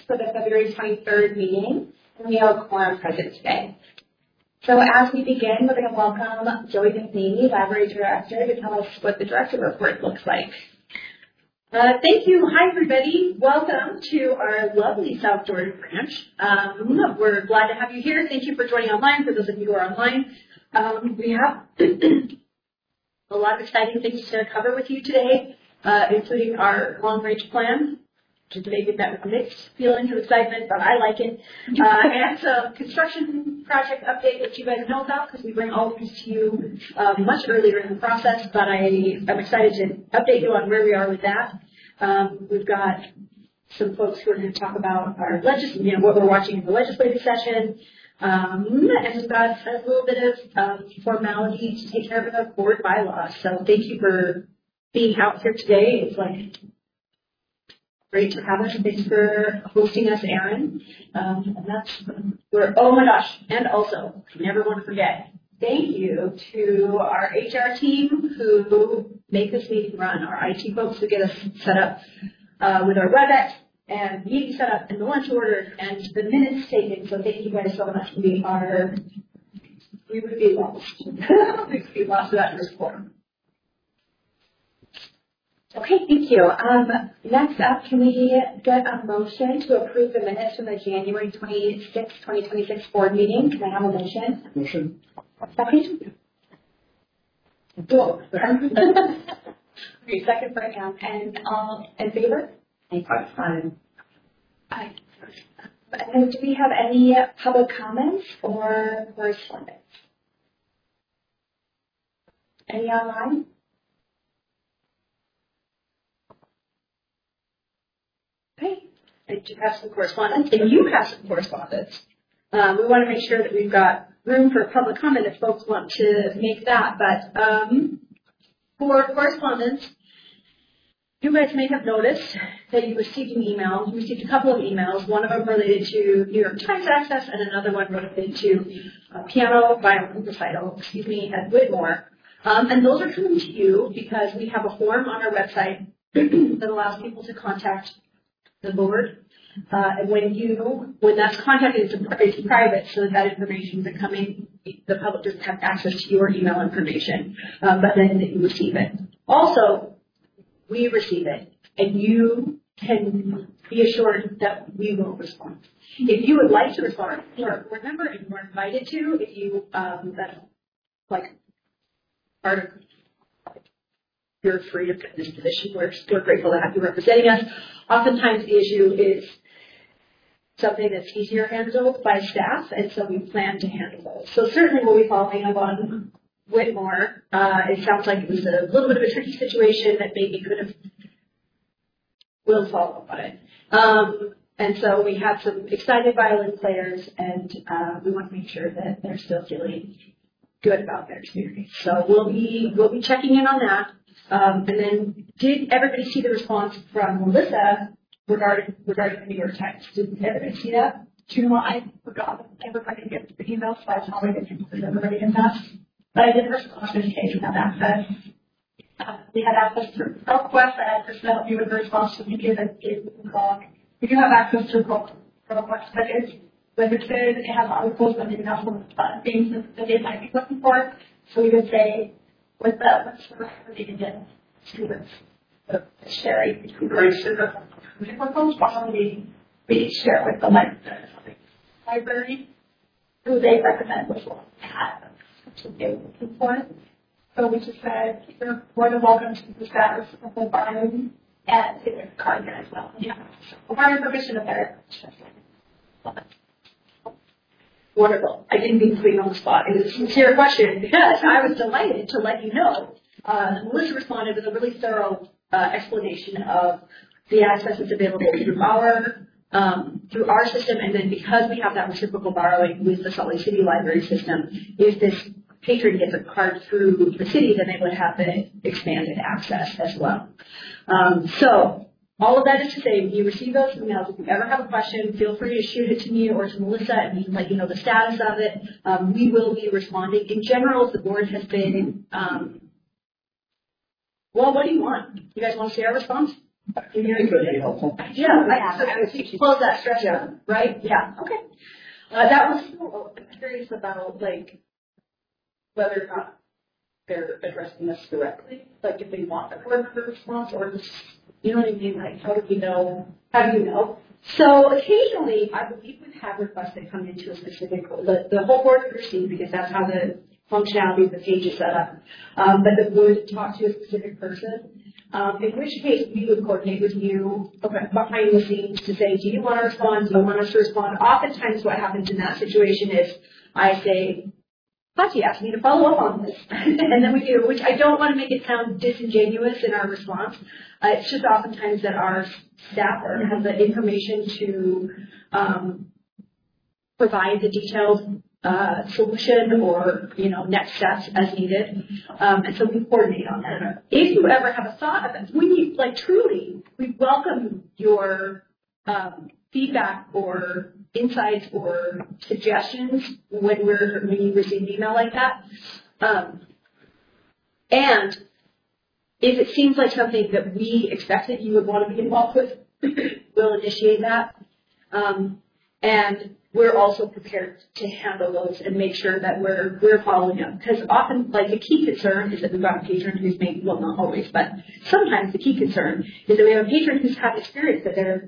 for the February 23rd meeting, and we have a quorum present today. So as we begin, we're going to welcome Joey McNeely, Library Director, to tell us what the Director Report looks like. Thank you. Hi, everybody. Welcome to our lovely South Jordan branch. We're glad to have you here. Thank you for joining online. For those of you who are online, we have a lot of exciting things to cover with you today, including our long-range plan, which is maybe met with mixed feelings of excitement, but I like it, and some construction project update that you guys know about because we bring all of these to you much earlier in the process, but I'm excited to update you on where we are with that. We've got some folks who are going to talk about our what we're watching in the legislative session, and we've got a little bit of formality to take care of the board bylaws. So thank you for being out here today. It's like great to have us. Thanks for hosting us, Aaron. Oh my gosh, and also, never want to forget, thank you to our HR team who make this meeting run, our IT folks who get us set up with our WebEx and meeting set up and the lunch order and the minutes taken. So thank you guys so much. We would be lost. We would be lost without your support. Okay, thank you. Next up, can we get a motion to approve the minutes from the January 26, 2026 board meeting? Can I have a motion? Motion. Second? Cool. Okay, second for Anne. And all in favor? Aye. Aye. And do we have any public comments or correspondence? Any online? Okay. I do have some correspondence, and you have some correspondence. We want to make sure that we've got room for public comment if folks want to make that. But for correspondence, you guys may have noticed that you received an email. You received a couple of emails, one of them related to New York Times Access and another one related to piano violin recital, at Whitmore. And those are coming to you because we have a form on our website that allows people to contact the board. And when that's contacted, it's private, so that information is coming. The public doesn't have access to your email information, but then you receive it. Also, we receive it, and you can be assured that we will respond. If you would like to respond, you're a board member and you're invited to. If you that's like part of. You're free to get in this position. We're grateful to have you representing us. Oftentimes the issue is something that's easier handled by staff, and so we plan to handle those. So certainly we'll be following up on Whitmore. It sounds like it was a little bit of a tricky situation that maybe we'll follow up on it. And so we have some excited violin players, and we want to make sure that they're still feeling good about their experience. So we'll be checking in on that. And then, did everybody see the response from Melissa regarding the New York Times? Did everybody see that? Do you know what? I forgot everybody to get the email, so I probably didn't include everybody in that. But I did respond to the page and have access. We had access to requests. I had to help you with the response to the media that gave the blog. We do have access to requests, but it's limited. It has other tools that maybe not some things that they might be looking for. So we would say, with the recommendation again, students, the sharing between the proposed, we share with the library who they recommend was what they were looking for. So we just said, you're more than welcome to the status of the borrowing and to their card here as well. Yeah. So borrowing permission of their. Wonderful. I didn't mean to put you on the spot. It was a sincere question because I was delighted to let you know. Melissa responded with a really thorough explanation of the access that's available through our system, and then because we have that reciprocal borrowing with the Salt Lake City Library system, if this patron gets a card through the city, then they would have the expanded access as well. So all of that is to say, when you receive those emails, if you ever have a question, feel free to shoot it to me or to Melissa, and we can let you know the status of it. We will be responding. In general, the board has been, well, what do you want? You guys want to see our response? Very helpful. Yeah, I close that stretch out, right? Yeah, okay. That was, I'm curious about, like, whether or not they're addressing us directly, like if they want a board member response or just, you know what I mean, like how do we know, how do you know? So occasionally, I believe we've had requests that come into a specific, the whole board would receive because that's how the functionality of the page is set up, but the would talk to a specific person. In which case, we would coordinate with you behind the scenes to say, do you want to respond? Do you want us to respond? Oftentimes what happens in that situation is I say, Patsy asked me to follow up on this. And then we do, which I don't want to make it sound disingenuous in our response. It's just oftentimes that our staff have the information to provide the detailed solution or, next steps as needed. And so we coordinate on that. If you ever have a thought of it, we truly, we welcome your feedback or insights or suggestions when you receive an email like that. And if it seems like something that we expect that you would want to be involved with, we'll initiate that. And we're also prepared to handle those and make sure that we're following up. Because often, like, the key concern is that we've got a patron who's maybe, well, not always, but sometimes the key concern is that we have a patron who's had experience that they're,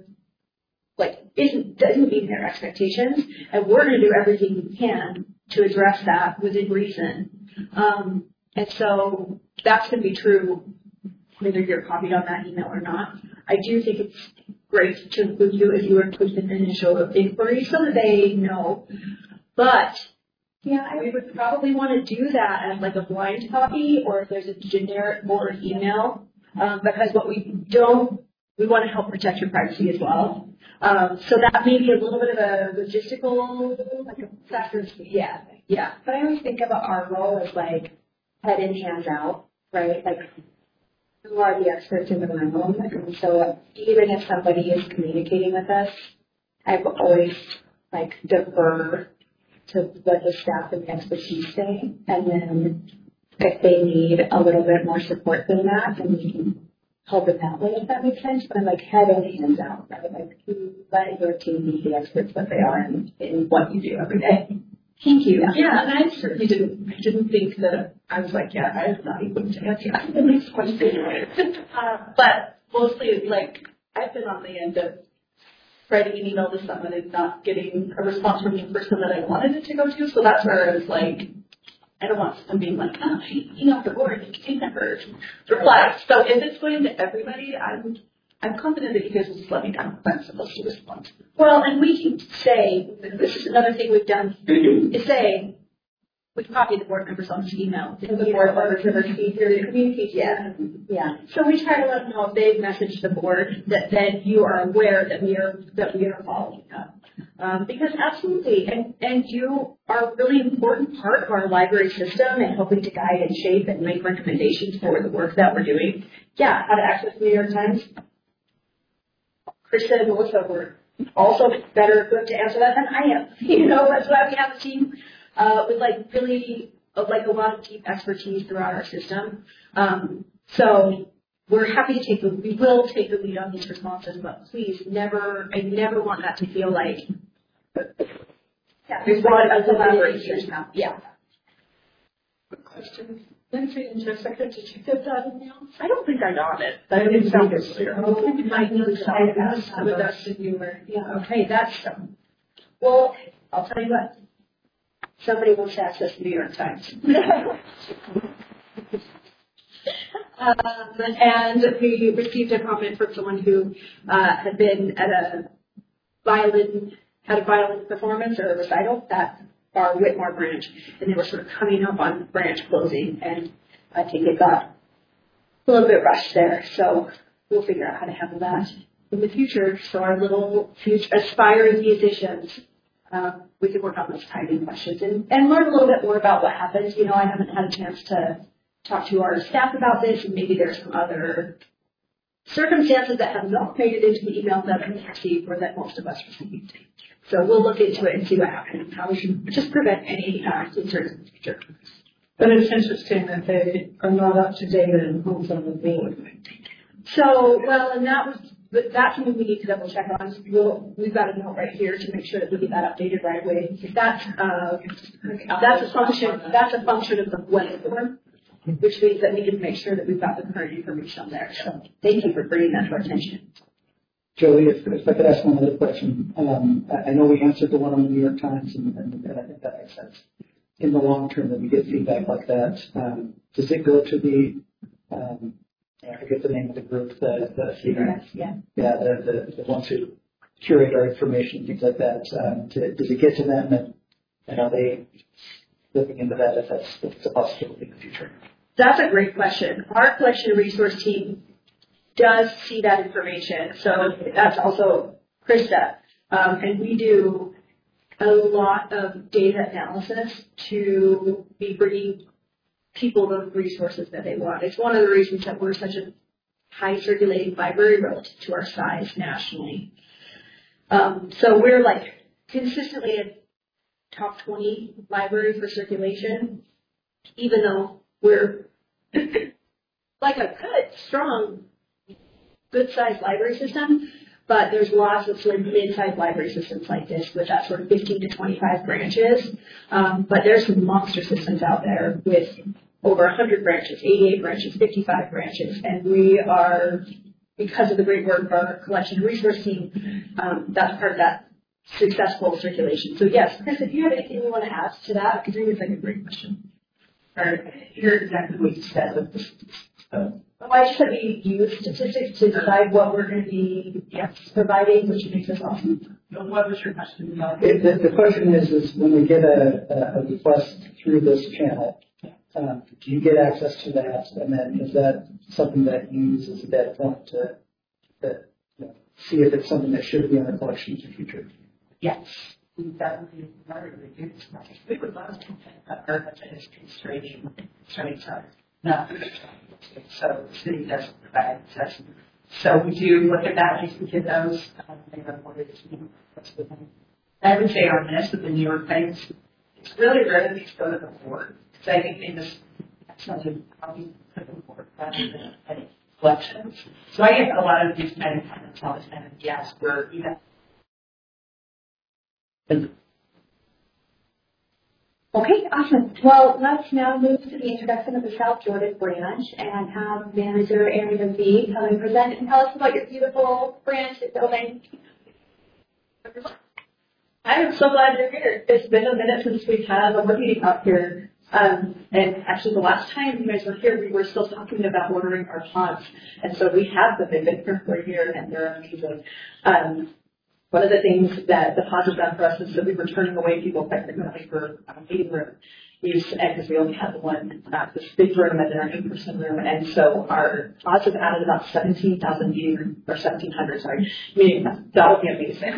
doesn't meet their expectations, and we're going to do everything we can to address that within reason. And so that's going to be true whether you're copied on that email or not. I do think it's great to include you if you were included in the initial inquiry so that they know. But we would probably want to do that as like a blind copy or if there's a generic board email, because what we want to help protect your privacy as well. So that may be a little bit of a logistical factor. Yeah. But I always think about our role as like head in, hands out, right? Like, who are the experts in the room? And so even if somebody is communicating with us, I will always defer to what the staff and the expertise say. And then if they need a little bit more support than that, then we can help in that way, if that makes sense. But I'm head in, hands out, right? Let your team be the experts what they are in what you do every day. Thank you. Yeah, and I certainly didn't think that I was I'm not equipped to answer the next question. But mostly, I've been on the end of writing an email to someone and not getting a response from the person that I wanted it to go to. So that's where I was I don't want someone being the board, and you never reply. So if it's going to everybody, I'm confident that you guys will just let me know if I'm supposed to respond. Well, and we can say, this is another thing we've done, is say, we've copied the board members on this email. The board members have received their communication. Yeah. So we try to let them know if they've messaged the board that then you are aware that we are following up. Because absolutely, and you are a really important part of our library system and helping to guide and shape and make recommendations for the work that we're doing. Yeah, how to access the New York Times. Krista and Melissa were also better equipped to answer that than I am. That's why we have a team with really a lot of deep expertise throughout our system. So we're happy to we will take the lead on these responses, but please I never want that to feel like there's one of the collaborators now. Yeah. Good question. Lindsay, in just a second, did you get that email? I don't think I got it. I didn't sound clear. You might know with us if you were. Yeah. Okay, that's well, I'll tell you what. Somebody wants to access the New York Times. And we received a comment from someone who had been at a violin performance or a recital at our Whitmore branch, and they were sort of coming up on branch closing, and I think it got a little bit rushed there. So we'll figure out how to handle that in the future. So our little future aspiring musicians, we can work on those timing questions and learn a little bit more about what happens. I haven't had a chance to talk to our staff about this, and maybe there's some other circumstances that have not made it into the email that we received or that most of us received. So we'll look into it and see what happens, how we can just prevent any concerns in the future. But it's interesting that they are not up to date and who's on the board. So, well, and that's something we need to double check on. We've got a note right here to make sure that we get that updated right away. That's a function of the web form, which means that we can make sure that we've got the current information on there. So thank you for bringing that to our attention. Joey, if I could ask one other question. I know we answered the one on the New York Times, and I think that makes sense. In the long term, when we get feedback like that, does it go to the, I forget the name of the group, the ones who curate our information, things like that. Does it get to them, and are they looking into that if it's a possibility in the future? That's a great question. Our collection and resource team does see that information. So that's also Krista. And we do a lot of data analysis to be bringing people the resources that they want. It's one of the reasons that we're such a high circulating library relative to our size nationally. So we're like consistently a top 20 library for circulation, even though we're like a good, strong, good-sized library system, but there's lots of sort of mid-sized library systems like this with that sort of 15 to 25 branches. But there's some monster systems out there with over 100 branches, 88 branches, 55 branches, and we are, because of the great work of our collection and resource team, that's part of that successful circulation. So yes, Chris, if you have anything you want to add to that, because it was like a great question. Hear exactly what you said. Well, I just said we use statistics to decide what we're going to be providing, which makes us awesome. What was your question about? The question is when we get a request through this channel, do you get access to that? And then is that something that you use as a data point to see if it's something that should be in our collection in the future? Yes. That would be very good. We would love to think that our budget is constraining us. No. So the city doesn't provide access. So we do look at that. We can get those. I would say on this with the New York Times, it's really rare that these go to the board. Because I think they just something probably put the board rather than any collections. So I get a lot of these kind of comments all the time. And yes, we're even. Okay, awesome. Well, let's now move to the introduction of the South Jordan branch and have Manager Aaron McVie come and present and tell us about your beautiful branch building. I am so glad you're here. It's been a minute since we've had a meeting up here. And actually the last time you guys were here, we were still talking about ordering our pods. And so we have them. They've been here for a year and they're amazing. One of the things that the pods have done for us is that we were turning away people quite frequently for meeting room use, because we only had the one, this big room and then our in-person room. And so our pods have added about 17,000 meeting room, or 1,700, sorry, meeting rooms. That would be amazing.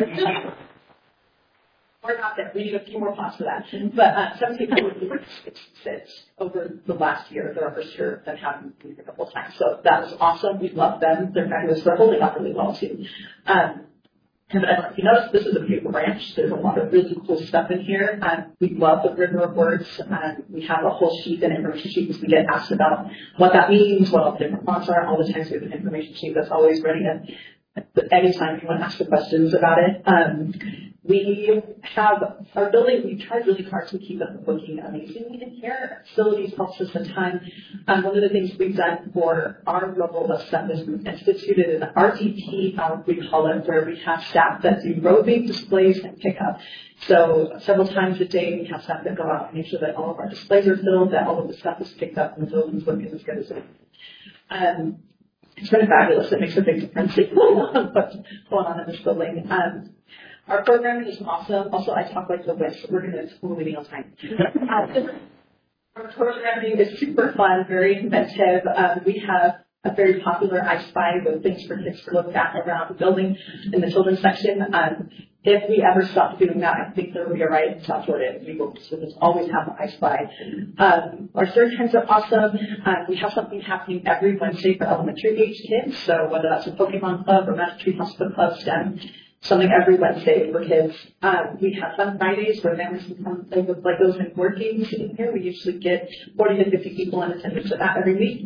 We're not there. We need a few more pods for that. But 1,700 sits over the last year, the first year of them having a couple of times. So that was awesome. We love them. They're fabulous. They're holding up really well too. And if you notice, this is a beautiful branch. There's a lot of really cool stuff in here. We love the river of words. We have a whole sheet, an information sheet, because we get asked about what that means, what all the different fonts are. All the times we have an information sheet that's always ready to, anytime you want to ask the questions about it. We have our building, we tried really hard to keep it looking amazing in here. Our facilities helps us a ton. One of the things we've done for our level of stuff is we've instituted an RTP, we call it, where we have staff that do roving displays and pickup. So several times a day we have staff that go out and make sure that all of our displays are filled, that all of the stuff is picked up and the building's looking as good as it is. It's been fabulous. It makes a big difference what's going on in this building. Our programming is awesome. Also, I talk like the West. We're going to totally be on time. Our programming is super fun, very inventive. We have a very popular I Spy with things for kids to look back around the building in the children's section. If we ever stop doing that, I think there will be a riot in South Jordan. We will just always have I Spy. Our third times are awesome. We have something happening every Wednesday for elementary age kids. So whether that's a Pokemon club or Magic Tree Hospital Club, STEM, something every Wednesday for kids. We have Fun Fridays where families can come play with Legos and board games in here. We usually get 40 to 50 people in attendance at that every week.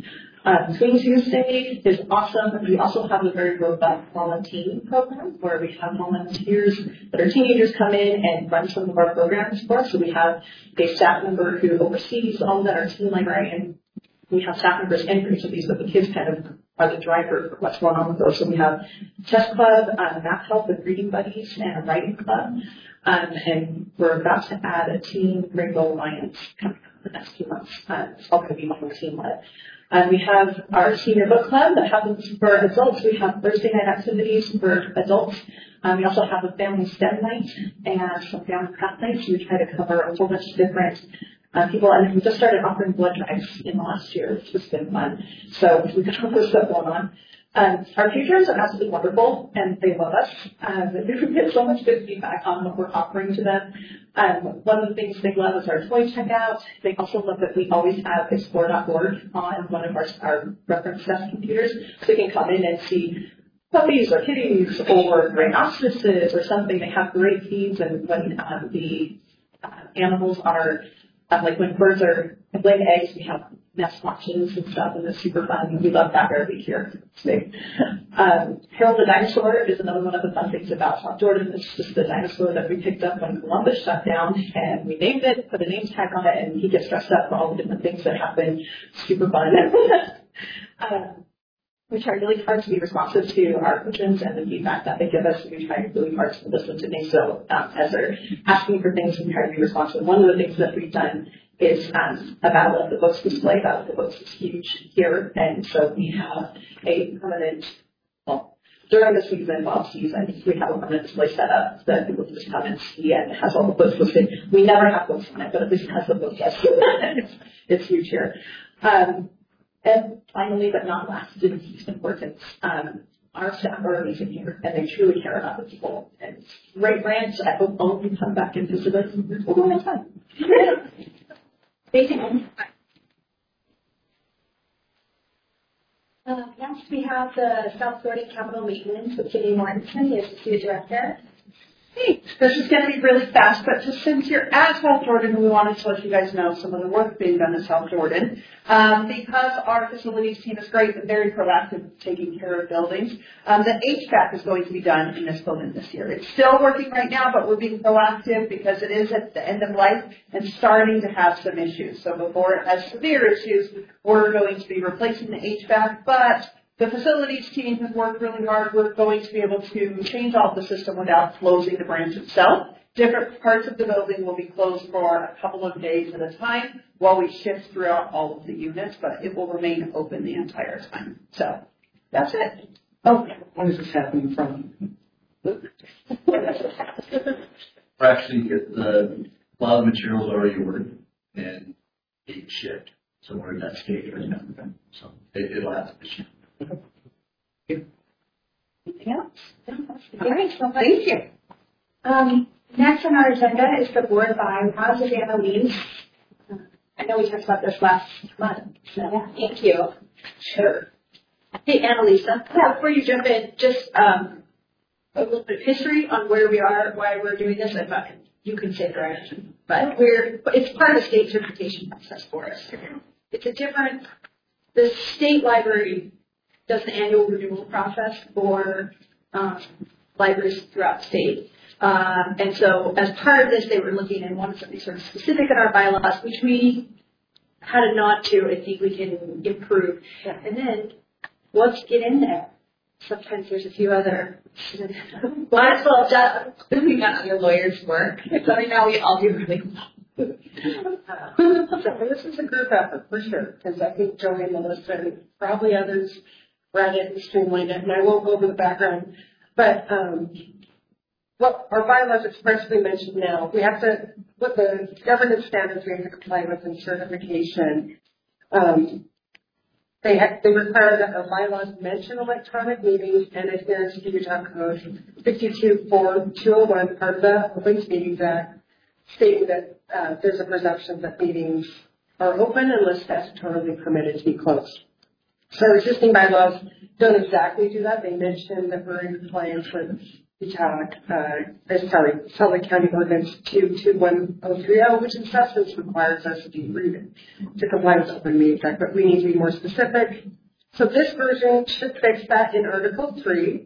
Swing Tuesday is awesome. We also have a very robust volunteering program where we have volunteers that are teenagers come in and run some of our programs for us. So we have a staff member who oversees all of that, our teen librarian. We have staff members in each of these, but the kids kind of are the driver for what's going on with those. So we have chess club, math help with reading buddies, and a writing club. And we're about to add a teen Rainbow Alliance coming up in the next few months. It's all going to be more team-led. We have our senior book club that happens for adults. We have Thursday night activities for adults. We also have a family STEM night and some family craft nights. We try to cover a whole bunch of different people, and we just started offering blood drives in the last year, which has been fun. So we've got all this stuff going on. Our patrons are absolutely wonderful, and they love us. We get so much good feedback on what we're offering to them. One of the things they love is our toy checkout. They also love that we always have explore.org on one of our reference desk computers, so they can come in and see puppies or kitties or rhinoceroses or something. They have great feeds, and when the animals are like when birds are laying eggs, we have nest watches and stuff, and it's super fun. We love that every week here. Harold the Dinosaur is another one of the fun things about South Jordan. It's just the dinosaur that we picked up when Columbus shut down, and we named it, put a name tag on it, and he gets dressed up for all the different things that happen. Super fun. We try really hard to be responsive to our patrons and the feedback that they give us. We try really hard to listen to things. So as they're asking for things, we try to be responsive. One of the things that we've done is a Battle of the Books display. Battle of the Books is huge here, and so we have a permanent, well, during the season, off season, we have a permanent display set up that people can just come and see, and it has all the books listed. We never have books on it, but at least it has the book yes. It's huge here. And finally, but not last in least importance, our staff are amazing here, and they truly care about the people. And it's a great branch. I hope all of you come back and visit us. We'll go next time. Next, we have the South Florida Capital Maintenance with Kitty Mortensen, the Associate Director. Hey, this is going to be really fast, but just since you're at South Jordan, we wanted to let you guys know some of the work being done at South Jordan. Because our facilities team is great and very proactive taking care of buildings, the HVAC is going to be done in this building this year. It's still working right now, but we're being proactive because it is at the end of life and starting to have some issues. So before it has severe issues, we're going to be replacing the HVAC, but the facilities team has worked really hard. We're going to be able to change all the system without closing the branch itself. Different parts of the building will be closed for a couple of days at a time while we shift throughout all of the units, but it will remain open the entire time. So that's it. Oh, when is this happening from? Actually, a lot of materials are already ordered and being shipped. So we're in that stage right now. So it'll happen this year. Anything else? All right, so thank you. Next on our agenda is the board bylaws of Annalise. I know we talked about this last month, so thank you. Sure. Hey, Annalisa, before you jump in, just a little bit of history on where we are, why we're doing this. I thought you can say correction, but it's part of the state certification process for us. It's the state library does an annual renewal process for libraries throughout the state. And so as part of this, they were looking and wanted something sort of specific in our bylaws, which we had a nod to. I think we can improve. Yeah. And then once you get in there, sometimes there's a few other. Might as well just moving on your lawyer's work. So now we all do really well. So this is a group effort for sure, because I think Joey, Melissa, and probably others read it and streamlined it, and I won't go over the background. But what our bylaws expressly mentioned now, we have to, what the governance standards we have to comply with in certification, they require that our bylaws mention electronic meetings and adherence to Utah Code 62.4.201, part of the Open Meetings Act, stating that there's a presumption that meetings are open unless statutorily permitted to be closed. So existing bylaws don't exactly do that. They mention that we're in compliance with Salt Lake County Ordinance 22103, which in substance requires us to be rooted to comply with Open Meetings Act, but we need to be more specific. So this version should fix that in Article 3.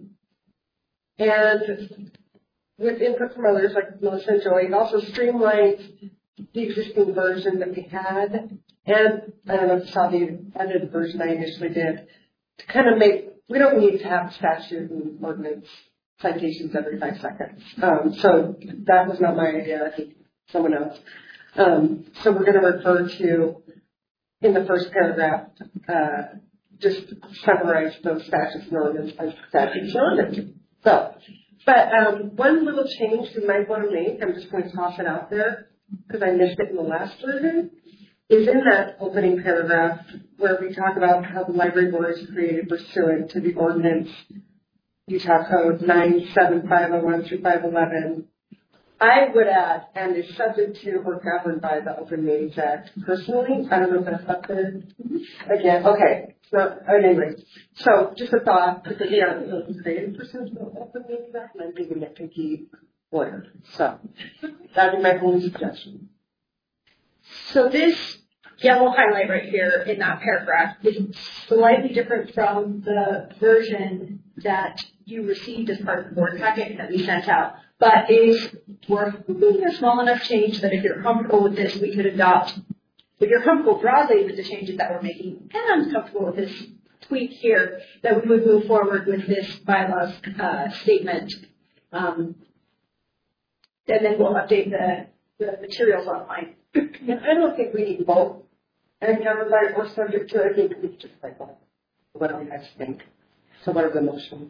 And with input from others like Melissa and Joey, it also streamlines the existing version that we had. And I don't know if you saw the edited version I initially did to kind of we don't need to have statute and ordinance citations every 5 seconds. So that was not my idea, I think someone else. So we're going to refer to, in the first paragraph, just summarize those statutes and ordinance as statutes and ordinance. So, but one little change we might want to make, I'm just going to toss it out there because I missed it in the last version, is in that opening paragraph where we talk about how the library board is created pursuant to the ordinance Utah Code 97501 through 511. I would add, and is subject to or governed by the Open Meetings Act. Personally, I don't know if that's up there again. Okay, so anyway, so just a thought, because yeah, it was created pursuant to the Open Meetings Act, and I'm being a nitpicky lawyer. So that'd be my only suggestion. So this yellow highlight right here in that paragraph is slightly different from the version that you received as part of the board packet that we sent out, but is worth a small enough change that if you're comfortable with this, we could adopt. If you're comfortable broadly with the changes that we're making and comfortable with this tweak here, that we would move forward with this bylaws statement. And then we'll update the materials online. And I don't think we need both. And everybody, we're subject to it. I think we just like that. What do you guys think? So what are the motions?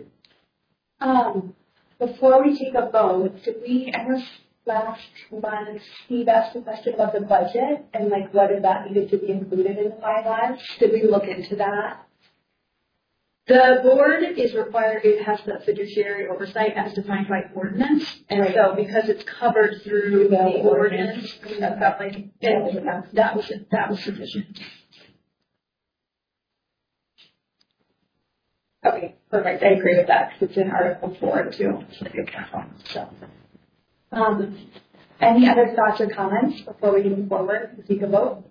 Before we take a vote, did we ever last month Steve asked a question about the budget and like whether that needed to be included in the bylaws? Did we look into that? The board is required, it has the fiduciary oversight as defined by ordinance, and so because it's covered through the ordinance, that felt like that was sufficient. Okay, perfect. I agree with that because it's in Article 4 too. So, any other thoughts or comments before we move forward to take a vote?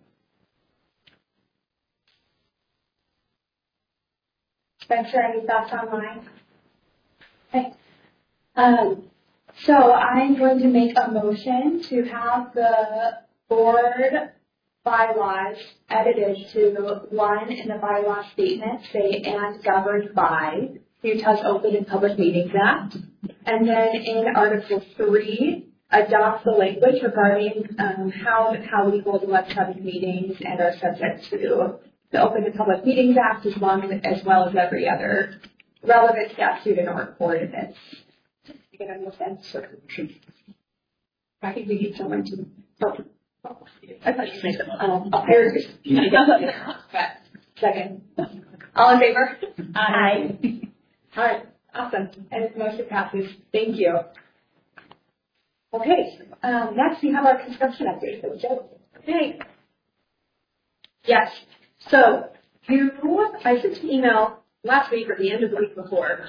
Spencer, any thoughts online? Okay. So I'm going to make a motion to have the board bylaws edited to one in the bylaw statement say and governed by Utah's Open and Public Meetings Act. And then in Article 3, adopt the language regarding how we hold public meetings and are subject to the Open and Public Meetings Act as well as every other relevant statute and ordinance. You get any sense? I think we need someone to. I thought you said second. All in favor? Aye. All right. Awesome. And the motion passes. Thank you. Okay. Next we have our construction update. So Joe. Okay. Yes. So I sent an email last week or the end of the week before,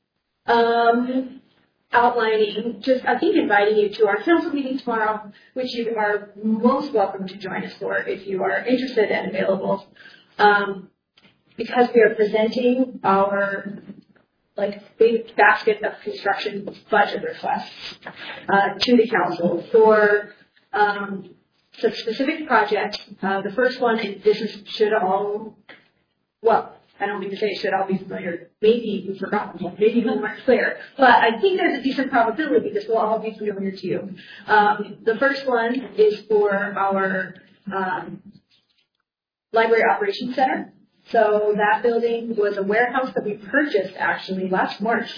outlining, I think inviting you to our council meeting tomorrow, which you are most welcome to join us for if you are interested and available, because we are presenting our big basket of construction budget requests to the council for some specific projects. The first one, and this should all, well, I don't mean to say it should all be familiar. Maybe you've forgotten, maybe you weren't clear. But I think there's a decent probability this will all be familiar to you. The first one is for our library operations center. So that building was a warehouse that we purchased actually last March,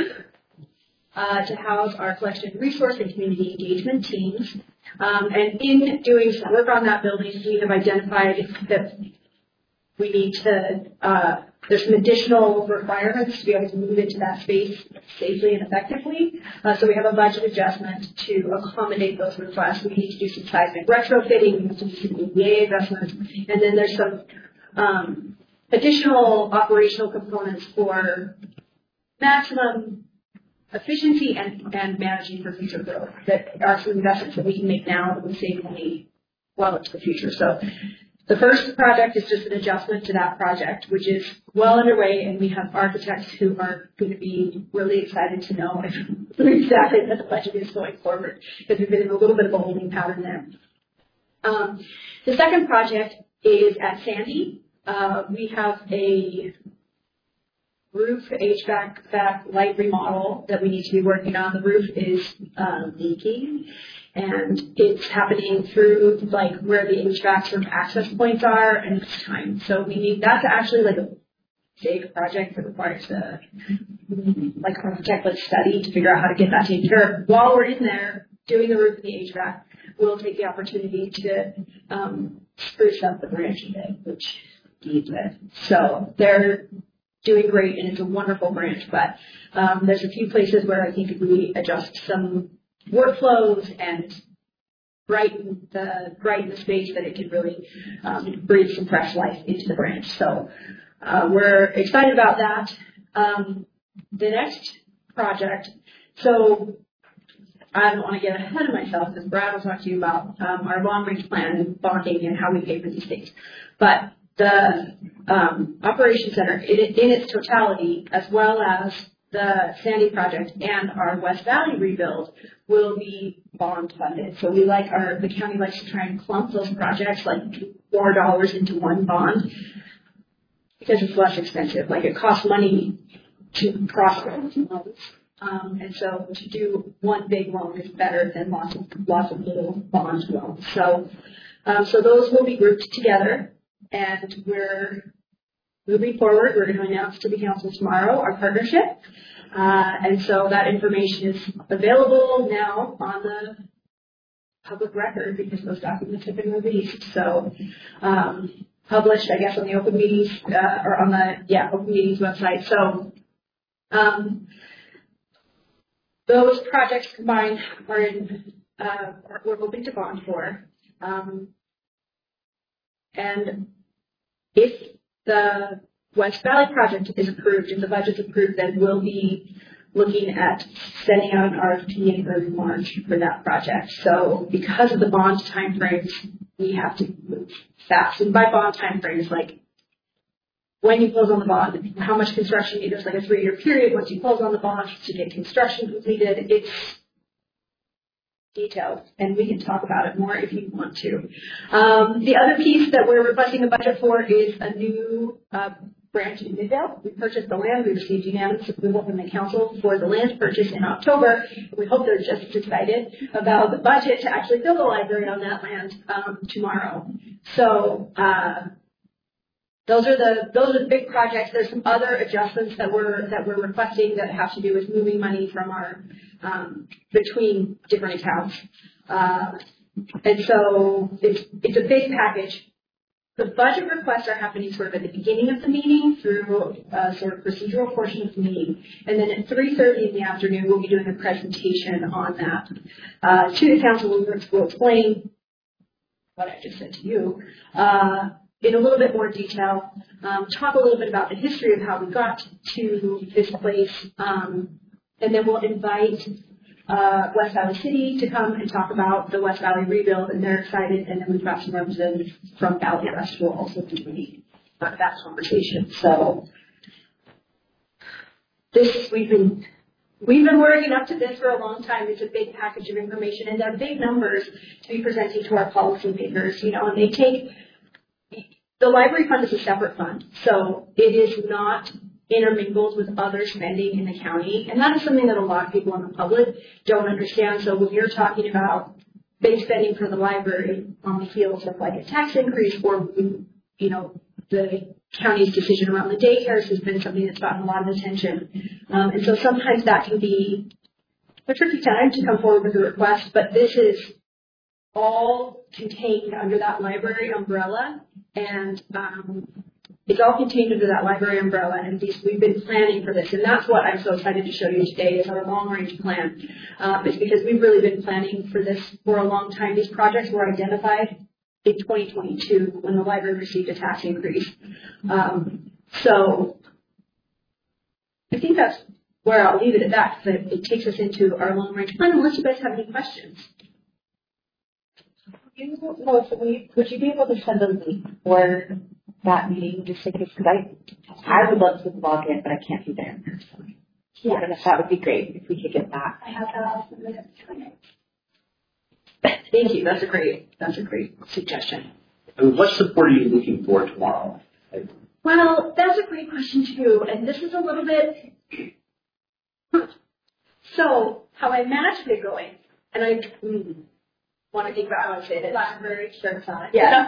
to house our collection resource and community engagement teams. And in doing some work on that building, we have identified that we need to, there's some additional requirements to be able to move into that space safely and effectively. So we have a budget adjustment to accommodate those requests. We need to do some seismic retrofitting, we need to do some EPA investments, and then there's some additional operational components for maximum efficiency and managing for future growth. That are some investments that we can make now that will save money well into the future. So the first project is just an adjustment to that project, which is well underway, and we have architects who are going to be really excited to know exactly what the budget is going forward, because we've been in a little bit of a holding pattern there. The second project is at Sandy. We have a roof HVAC light remodel that we need to be working on. The roof is leaking, and it's happening through like where the HVAC sort of access points are, and it's time. So that's actually like a big project that requires a like architect-led study to figure out how to get that taken care of. While we're in there doing the roof and the HVAC, we'll take the opportunity to spruce up the branch a bit, which needs it. So they're doing great, and it's a wonderful branch, but there's a few places where I think if we adjust some workflows and brighten the space, that it can really breathe some fresh life into the branch. So we're excited about that. The next project, so I don't want to get ahead of myself, because Brad will talk to you about our long-range plan and bonding and how we pay for these things. But the Operations Center, in its totality, as well as the Sandy project and our West Valley rebuild, will be bond funded. So the county likes to try and clump those projects like $4 into one bond, because it's less expensive. Like, it costs money to process loans. And so to do one big loan is better than lots of little bond loans. So those will be grouped together, and we're moving forward. We're going to announce to the council tomorrow our partnership. And so that information is available now on the public record, because those documents have been released. So published, I guess, on the Open Meetings, or on the Open Meetings website. So those projects combined are in, we're hoping to bond for. And if the West Valley project is approved, if the budget's approved, then we'll be looking at sending out an RFP in early March for that project. So because of the bond timeframes, we have to move fast. And by bond timeframes, like when you close on the bond, how much construction you need. There's like a 3-year period once you close on the bond to get construction completed. It's detailed, and we can talk about it more if you want to. The other piece that we're requesting a budget for is a new branch in Midvale. We purchased the land. We received unanimous approval from the council for the land purchase in October. We hope they're just as excited about the budget to actually build a library on that land tomorrow. So those are the big projects. There's some other adjustments that we're requesting that have to do with moving money from our between different accounts. And so it's a big package. The budget requests are happening sort of at the beginning of the meeting through a sort of procedural portion of the meeting. And then at 3:30 in the afternoon, we'll be doing a presentation on that to the council. We'll explain what I just said to you in a little bit more detail, talk a little bit about the history of how we got to this place, and then we'll invite West Valley City to come and talk about the West Valley rebuild, and they're excited. And then we've got some representatives from Valley West who will also be that conversation. So we've been working up to this for a long time. It's a big package of information, and they're big numbers to be presenting to our policymakers. And they take the library fund is a separate fund, so it is not intermingled with other spending in the county, and that is something that a lot of people in the public don't understand. So when you're talking about big spending for the library on the heels of like a tax increase, or the county's decision around the daycares has been something that's gotten a lot of attention, and so sometimes that can be a tricky time to come forward with a request. But this is all contained under that library umbrella, and it's all contained under that library umbrella, and we've been planning for this, and that's what I'm so excited to show you today is our long-range plan. It's because we've really been planning for this for a long time. These projects were identified in 2022 when the library received a tax increase. So I think that's where I'll leave it at that, because it takes us into our long range plan, unless you guys have any questions. Would you be able to send a link for that meeting, just because I would love to log in, but I can't be there. Yeah, that would be great if we could get that. I have that also in the Thank you. That's a great suggestion. And what support are you looking for tomorrow? Well, that's a great question too, and this is a little bit. So, how I imagine it going, and I want to think about how I say this. library shirt on. Yeah.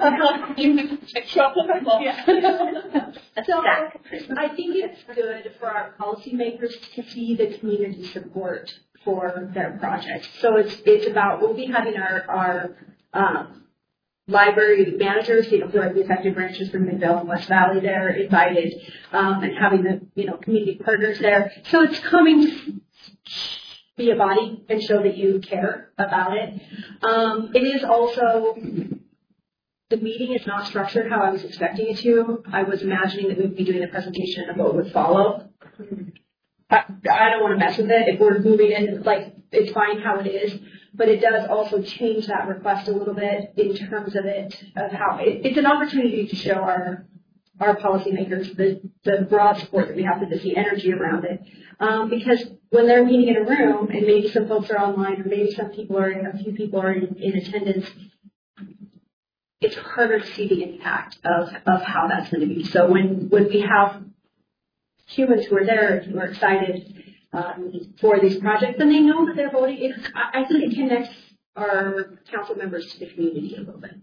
So, I think it's good for our policymakers to see the community support for their projects. So it's about, we'll be having our library managers, who are the affected branches from Midvale and West Valley there invited, and having the, community partners there. So it's coming to be a body and show that you care about it. It is also, the meeting is not structured how I was expecting it to. I was imagining that we would be doing a presentation and a vote would follow. I don't want to mess with it. If we're moving in, it's fine how it is, but it does also change that request a little bit in terms of how it's an opportunity to show our policymakers the broad support that we have for this, the energy around it. Because when they're meeting in a room, and maybe some folks are online, or maybe a few people are in attendance, it's harder to see the impact of how that's going to be. So when we have humans who are there, who are excited for these projects, and they know that they're voting, I think it connects our council members to the community a little bit.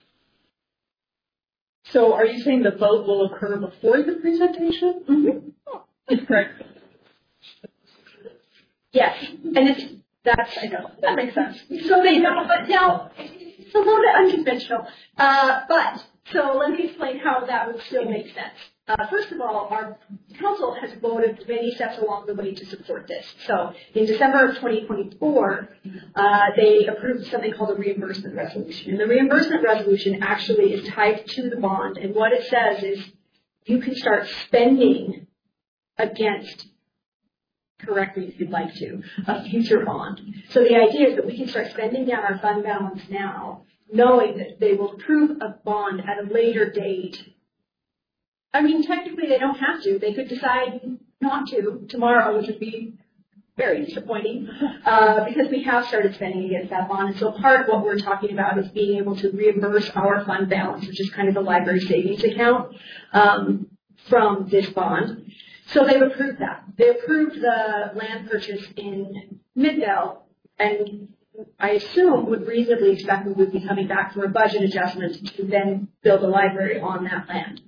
So are you saying the vote will occur before the presentation? Mm-hmm. Oh, correct. Yes, and I know, that makes sense. So they know, but now, it's a little bit unconventional. So let me explain how that would still make sense. First of all, our council has voted many steps along the way to support this. So in December of 2024, they approved something called a reimbursement resolution. And the reimbursement resolution actually is tied to the bond. And what it says is you can start spending against, correct me if you'd like to, a future bond. So the idea is that we can start spending down our fund balance now, knowing that they will approve a bond at a later date. I mean, technically they don't have to. They could decide not to tomorrow, which would be very disappointing, because we have started spending against that bond. And so part of what we're talking about is being able to reimburse our fund balance, which is kind of the library savings account, from this bond. So they've approved that. They approved the land purchase in Midvale, and I assume would reasonably expect we would be coming back for a budget adjustment to then build a library on that land.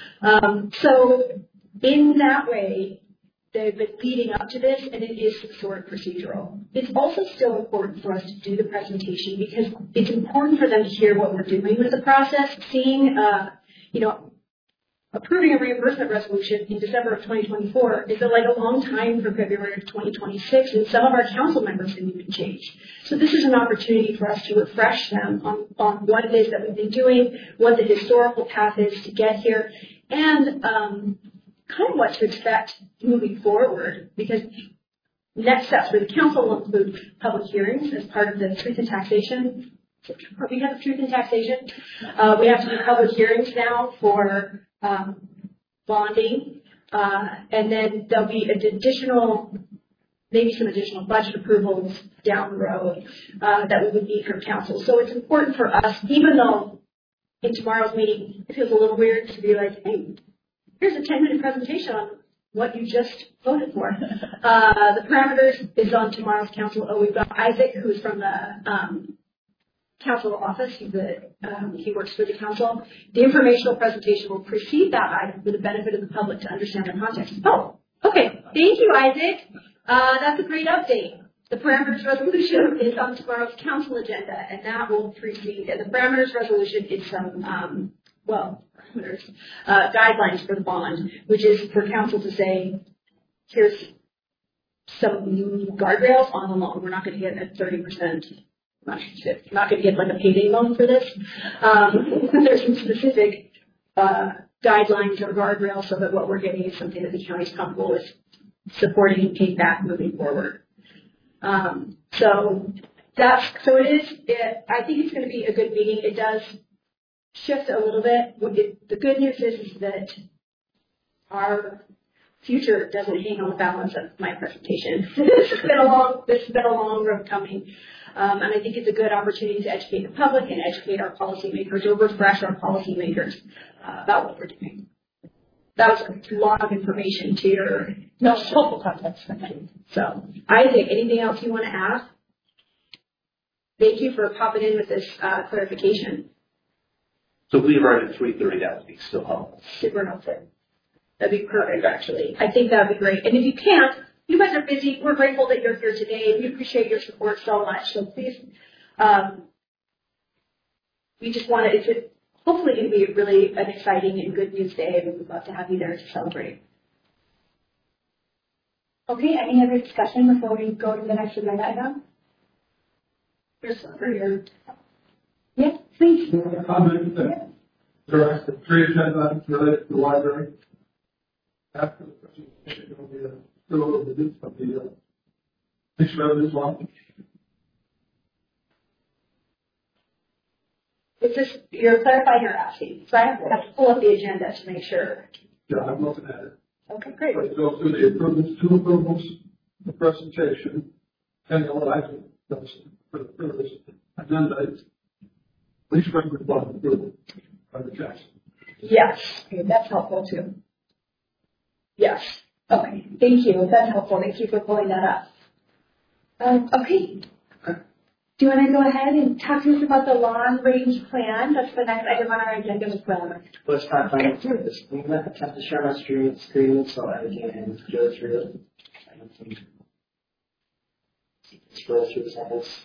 So in that way, they've been leading up to this, and it is sort of procedural. It's also still important for us to do the presentation because it's important for them to hear what we're doing with the process. Seeing, approving a reimbursement resolution in December of 2024 is like a long time for February of 2026, and some of our council members have even changed. So this is an opportunity for us to refresh them on what it is that we've been doing, what the historical path is to get here, and kind of what to expect moving forward, because next steps for the council will include public hearings as part of the truth in taxation. We have the truth in taxation. We have to do public hearings now for bonding, and then there'll be maybe some additional budget approvals down the road that we would need from council. So it's important for us, even though in tomorrow's meeting it feels a little weird to be like, hey, here's a 10-minute presentation on what you just voted for. The parameters is on tomorrow's council. Oh, we've got Isaac, who's from the council office. He works for the council. The informational presentation will precede that item for the benefit of the public to understand the context. Oh, okay. Thank you, Isaac. That's a great update. The parameters resolution is on tomorrow's council agenda, and that will precede. And the parameters resolution is some, guidelines for the bond, which is for council to say, here's some guardrails on the loan. We're not going to get a 30%. Not going to get like a payday loan for this. There's some specific guidelines or guardrails so that what we're getting is something that the county is comfortable with supporting KPAC moving forward. So I think it's going to be a good meeting. It does shift a little bit. The good news is that our future doesn't hang on the balance of my presentation. This has been a long road coming. And I think it's a good opportunity to educate the public and educate our policymakers or refresh our policymakers about what we're doing. That was a lot of information to your helpful context. So, Isaac, anything else you want to add? Thank you for popping in with this clarification. So if we arrive at 3:30, that would be still helpful. Super helpful. That'd be perfect, actually. I think that'd be great. And if you can't, you guys are busy. We're grateful that you're here today. We appreciate your support so much. So please, we just want to, it's hopefully going to be really an exciting and good news day, and we'd love to have you there to celebrate. Okay, any other discussion before we go to the next agenda item? Here's over here. Yes, please. Comment that there are 3 agenda items related to the library. After the presentation, there will be a go over the of the lease revenues one. It's just, you're clarifying or asking, so I have to pull up the agenda to make sure. Yeah, I'm looking at it. Okay, great. Let's go through the approvals, 2 approvals, the presentation, and the library for the first, and then the lease revenue one approval by the Jackson. Yes, okay, that's helpful too. Yes. Okay. Thank you. That's helpful. Thank you for pulling that up. Okay. Do you want to go ahead and talk to us about the long range plan? That's the next item on our agenda as well. Let's talk about this. I'm going to attempt to share my screen so I can go through it. I don't think scroll through the sentence.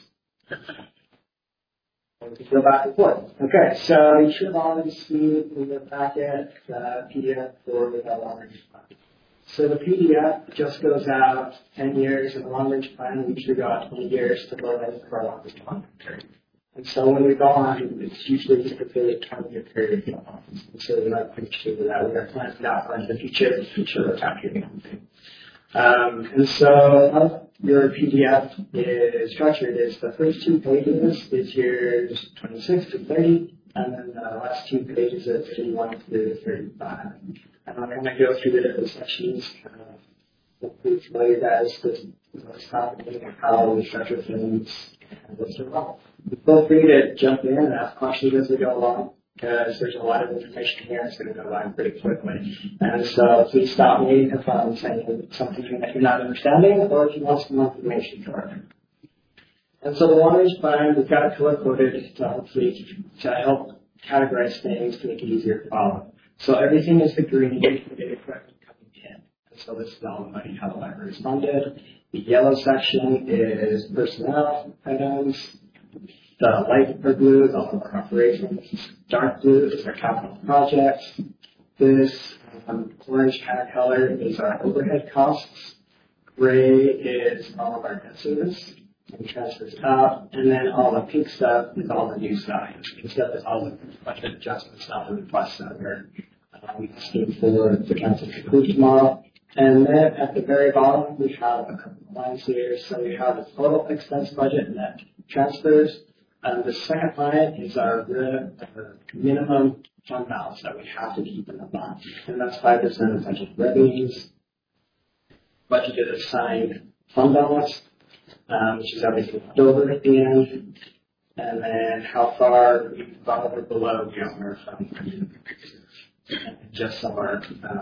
Go back and forth. Okay, so you should have already seen in the packet the PDF for the long range plan. So the PDF just goes out 10 years, and the long range plan, we usually go out 20 years to go in for a long range plan period. And so when we go on, it's usually typically a 20-year period. And so we're not pretty sure that we are planning to outline the future we're calculating everything. And so how your PDF is structured is the first 2 pages is years 26 to 30, and then the last 2 pages is 31 to 35. And I'm going to go through the different sections. Hopefully tell you guys what's happening and how we structure things and what's involved. Feel free to jump in and ask questions as we go along, because there's a lot of information here. It's going to go by pretty quickly. And so please stop me if I'm saying something that you're not understanding, or if you want some more information for it. And so the long range plan, we've got it color coded to hopefully to help categorize things to make it easier to follow. So everything is the green with data correctly coming in. And so this is all the money how the library is funded. The yellow section is personnel items. The light blue is all of our operations. Dark blue is our capital projects. This orange kind of color is our overhead costs. Gray is all of our debt service and transfers out. And then all the pink stuff is all the new stuff. Pink stuff is all the budget adjustments, not the requests that we're asking for the council to approve tomorrow. And then at the very bottom, we have a couple of lines here. So we have the total expense budget and net transfers. The second line is our minimum fund balance that we have to keep in the fund. And that's 5% of budget revenues. Budgeted assigned fund balance, which is everything left over at the end. And then how far above or below we are from just some are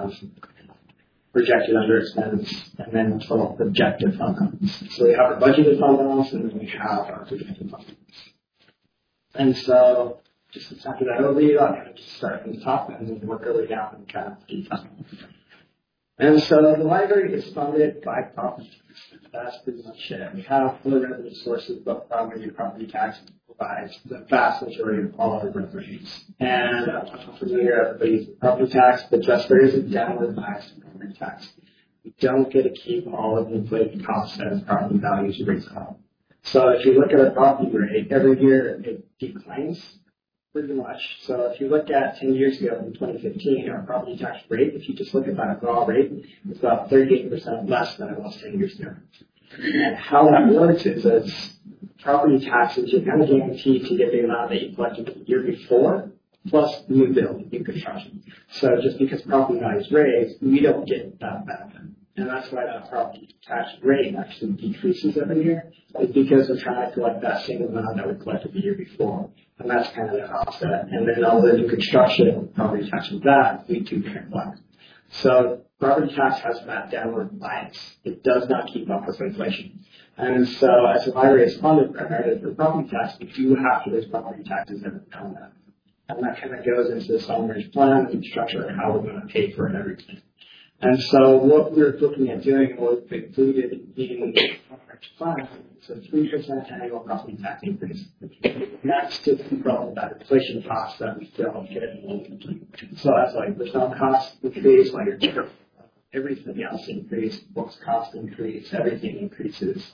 projected under expense, and then total projected fund balance. So we have our budgeted fund balance, and then we have our projected fund balance. And so, just after that overview, I'm going to just start from the top and then work our way down and kind of detail. And so the library is funded by property tax. That's pretty much it. We have full revenue sources, but property tax provides the vast majority of all our revenues. And for the year, everybody's property tax, but just there is a downward bias to property tax. We don't get to keep all of the inflated costs as property values raise up. So if you look at a property rate, every year it declines. Pretty much. So if you look at 10 years ago in 2015, our property tax rate, if you just look at that raw rate, it's about 38% less than it was 10 years ago. And how that works is as property taxes, you're kind of guaranteed to get the amount that you collected the year before, plus new build, new construction. So just because property values raise, we don't get that benefit. And that's why that property tax rate actually decreases every year, is because we're trying to collect that same amount that we collected the year before. And that's kind of the offset. And then all the new construction, property tax with that, we do collect. So property tax has that downward bias. It does not keep up with inflation. And so as a IRA is funded primarily for property tax, we do have to raise property taxes every now and then. And that kind of goes into the long-range plan and structure and how we're going to pay for it everything. And so what we're looking at doing, what we've included in the long-range plan, is a 3% annual property tax increase. And that's to control that inflation cost that we still get. So that's like there's no cost increase, like everything else increase, books cost increase, everything increases.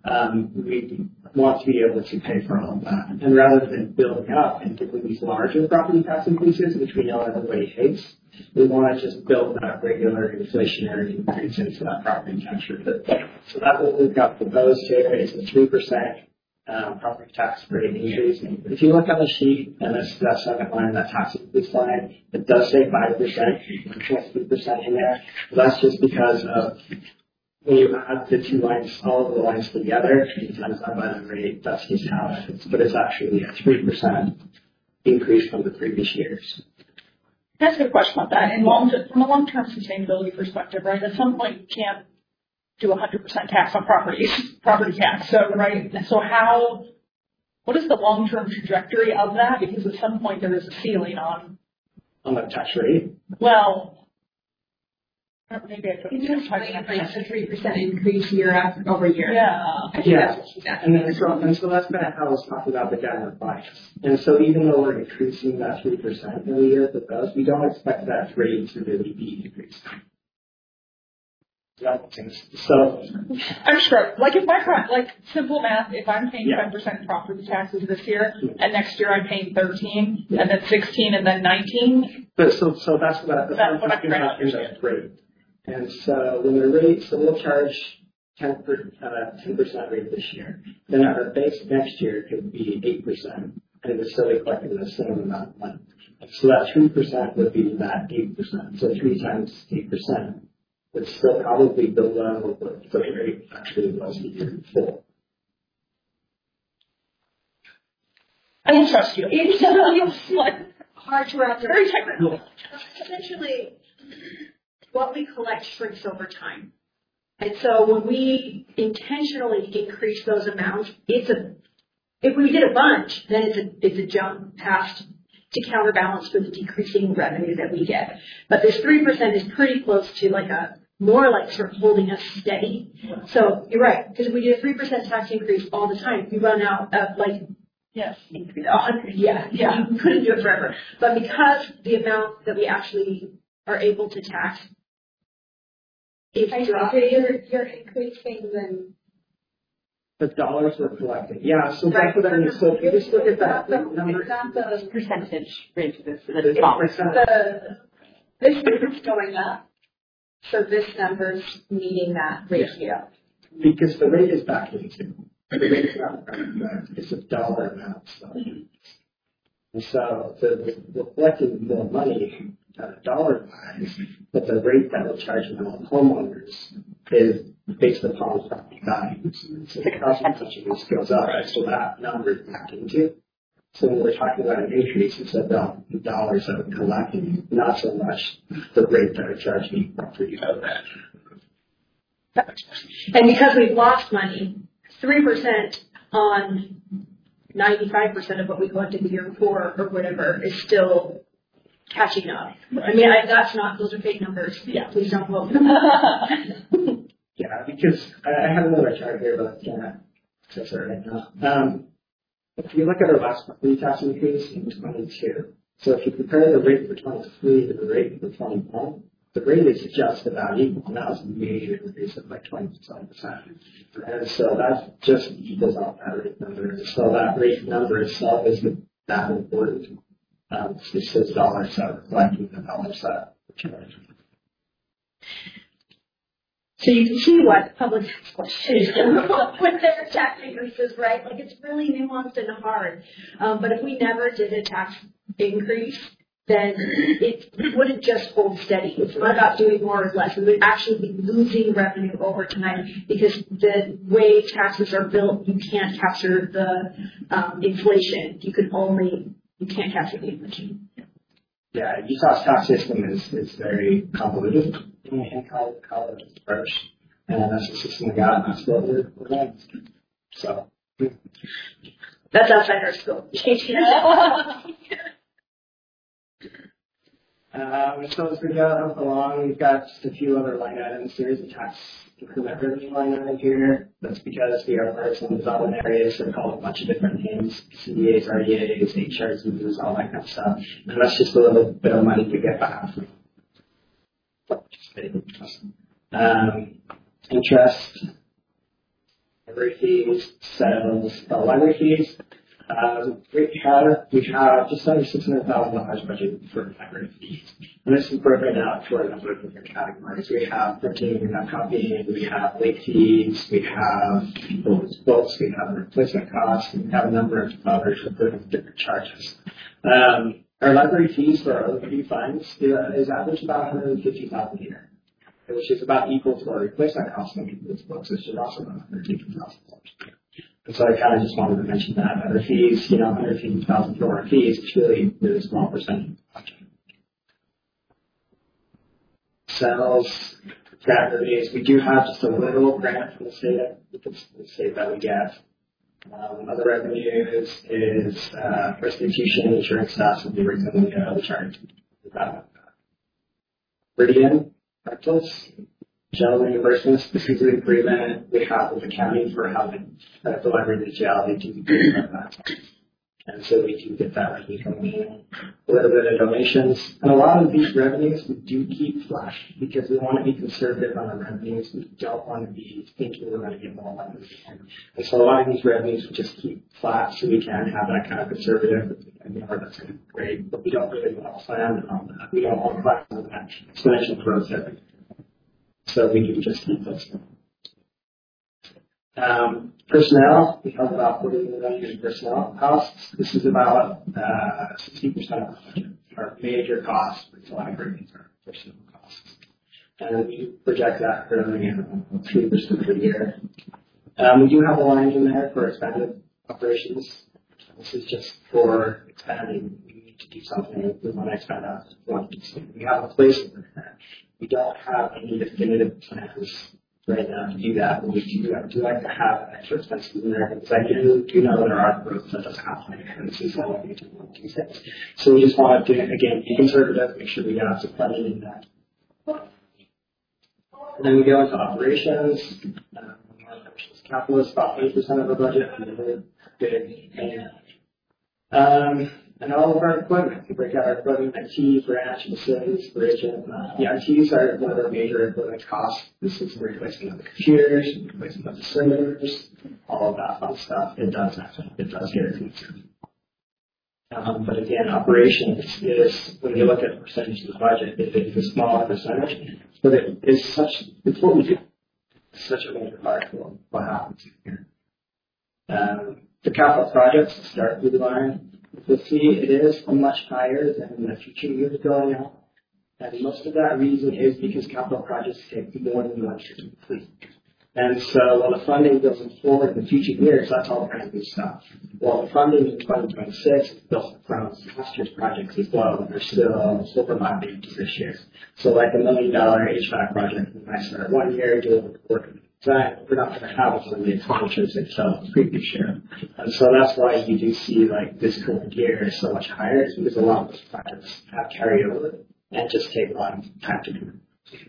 We want to be able to pay for all of that. And rather than building up and doing these larger property tax increases, which we know everybody hates, we want to just build that regular inflationary increase into that property tax rate. So that's what we've got proposed here is a 3% property tax rate increase. If you look on the sheet, and that's that second line, that tax increase line, it does say 5%, 3% in there. But that's just because of when you add the two lines, all of the lines together, you times that by the rate, that's just how it is. But it's actually a 3% increase from the previous years. That's a good question about that. And from a long-term sustainability perspective, right, at some point you can't do 100% tax on property tax. So, right, so what is the long-term trajectory of that? Because at some point there is a ceiling on the tax rate? Well, maybe I put It's a 3% increase year over year. Yeah. And so that's kind of how I was talking about the downward bias. And so even though we're increasing that 3% every year with those, we don't expect that rate to really be increased. So I'm sure. Like if simple math, if I'm paying 10% property taxes this year, and next year I'm paying 13, and then 16, and then 19. But so that's what I'm talking about in the rate. And so when the rate, so we'll charge 10% rate this year. Then our base next year could be 8%, and it's still collecting the same amount of money. So that 3% would be that 8%. So 3 times 8% would still probably below what the rate actually was the year before. I don't trust you. It's like hard to wrap your very technical. Essentially, what we collect shrinks over time. And so when we intentionally increase those amounts, if we did a bunch, then it's a jump past to counterbalance with the decreasing revenue that we get. But this 3% is pretty close to more like sort of holding us steady. So you're right, because if we do a 3% tax increase all the time, we run out of yes, 100, you couldn't do it forever. But because the amount that we actually are able to tax is dropping, you're increasing the dollars we're collecting. Yeah, so that's what I mean. So if you just look at that number. It's not the percentage rate, this is going up. So this number's meeting that ratio. Because the rate is back into. The rate is not it's a dollar amount. And so we're collecting more money at a dollar wise, but the rate that we're charging on homeowners is based upon property values. So the cost of this goes up, so that number is back into. So when we're talking about an increase, it's about the dollars that we're collecting, not so much the rate that we're charging property values. And because we've lost money, 3% on 95% of what we collected the year before or whatever is still catching up. I mean, those are fake numbers. Yeah, please don't quote them. Yeah, because I have another chart here, but I can't access it right now. If you look at our last property tax increase in 22, so if you compare the rate for 23 to the rate for 21, the rate is just about equal, and that was a major increase of 27%. And so that just equals out that rate number. So that rate number itself isn't that important. It's those dollars that reflect the dollars that we're charging. So you can see why the public has questions with their tax increases, right? Like it's really nuanced and hard. But if we never did a tax increase, then it wouldn't just hold steady. It's not about doing more or less. We would actually be losing revenue over time because the way taxes are built, you can't capture the inflation. You can't capture the inflation. Yeah, Utah's tax system is very convoluted in how it's approached. And that's the system we got, and that's what we're running. So. That's outside our scope. So as we go along, we've got just a few other line items. There is a tax increment revenue line item here. That's because we are part of some development areas. They're called a bunch of different names: CDAs, RDAs, HRZs, all that kind of stuff. And that's just a little bit of money to get back from interest, library fees, sales, library fees. We have just under $600,000 budget for library fees. And this is broken out for a number of different categories. We have printing, we have copying, we have late fees, we have books, we have replacement costs, we have a number of other different charges. Our library fees for our OP funds is average about $150,000 a year, which is about equal to our replacement cost of these books, which is also about $150,000 a year. And so I kind of just wanted to mention that. Other fees, $150,000 for our fees, it's really a small percentage of the budget. Sales, grant revenues, we do have just a little grant from the state that we get. Other revenues is restitution, insurance tax, and the charge. Meridian, rentals, jail reimbursements. This is the agreement we have with the county for how the library and the jail they do that. And so we do get that revenue coming in. A little bit of donations. And a lot of these revenues we do keep flat because we want to be conservative on our revenues. We don't want to be thinking we're going to get more money. And so a lot of these revenues we just keep flat so we can have that kind of conservative. That's great, but we don't really want to plan on that. We don't want to plan on that exponential growth every year. So we can just keep those. Personnel, we have about $40 million in personnel costs. This is about 60% of the budget. Our major costs for the library are personnel costs. And we project that growing at 3% per year. We do have a line in there for expanded operations. This is just for expanding. We need to do something. We want to expand out. We want to do something. We have a placeholder there. We don't have any definitive plans right now to do that. But we do like to have extra expenses in there because I do know there are growth that does happen. And this is how we need to do things. So we just want to, again, be conservative, make sure we got some funding in that. And then we go into operations. Capital is about 8% of our budget. Big. And all of our equipment. We break out our equipment, IT, branch, facilities, bridging. The ITs are one of our major equipment costs. This is the replacement of the computers, replacement of the servers, all of that fun stuff. It does get expensive. But again, operations is, when you look at the percentage of the budget, it's a smaller percentage, but it's what we do. It's such a major part of what happens here. The capital projects start through the line. You'll see it is much higher than the future years going out. And most of that reason is because capital projects take more than 1 year to complete. And so while the funding goes forward in the future years, that's all brand new stuff. While the funding in 2026 is built from last year's projects as well, they're still providing to this year. So like $1 million HVAC project, we might start 1 year doing work design. We're not going to have it on the expenditures itself the previous year. And so that's why you do see like this current year is so much higher, is because a lot of those projects have carryover and just take a lot of time to do.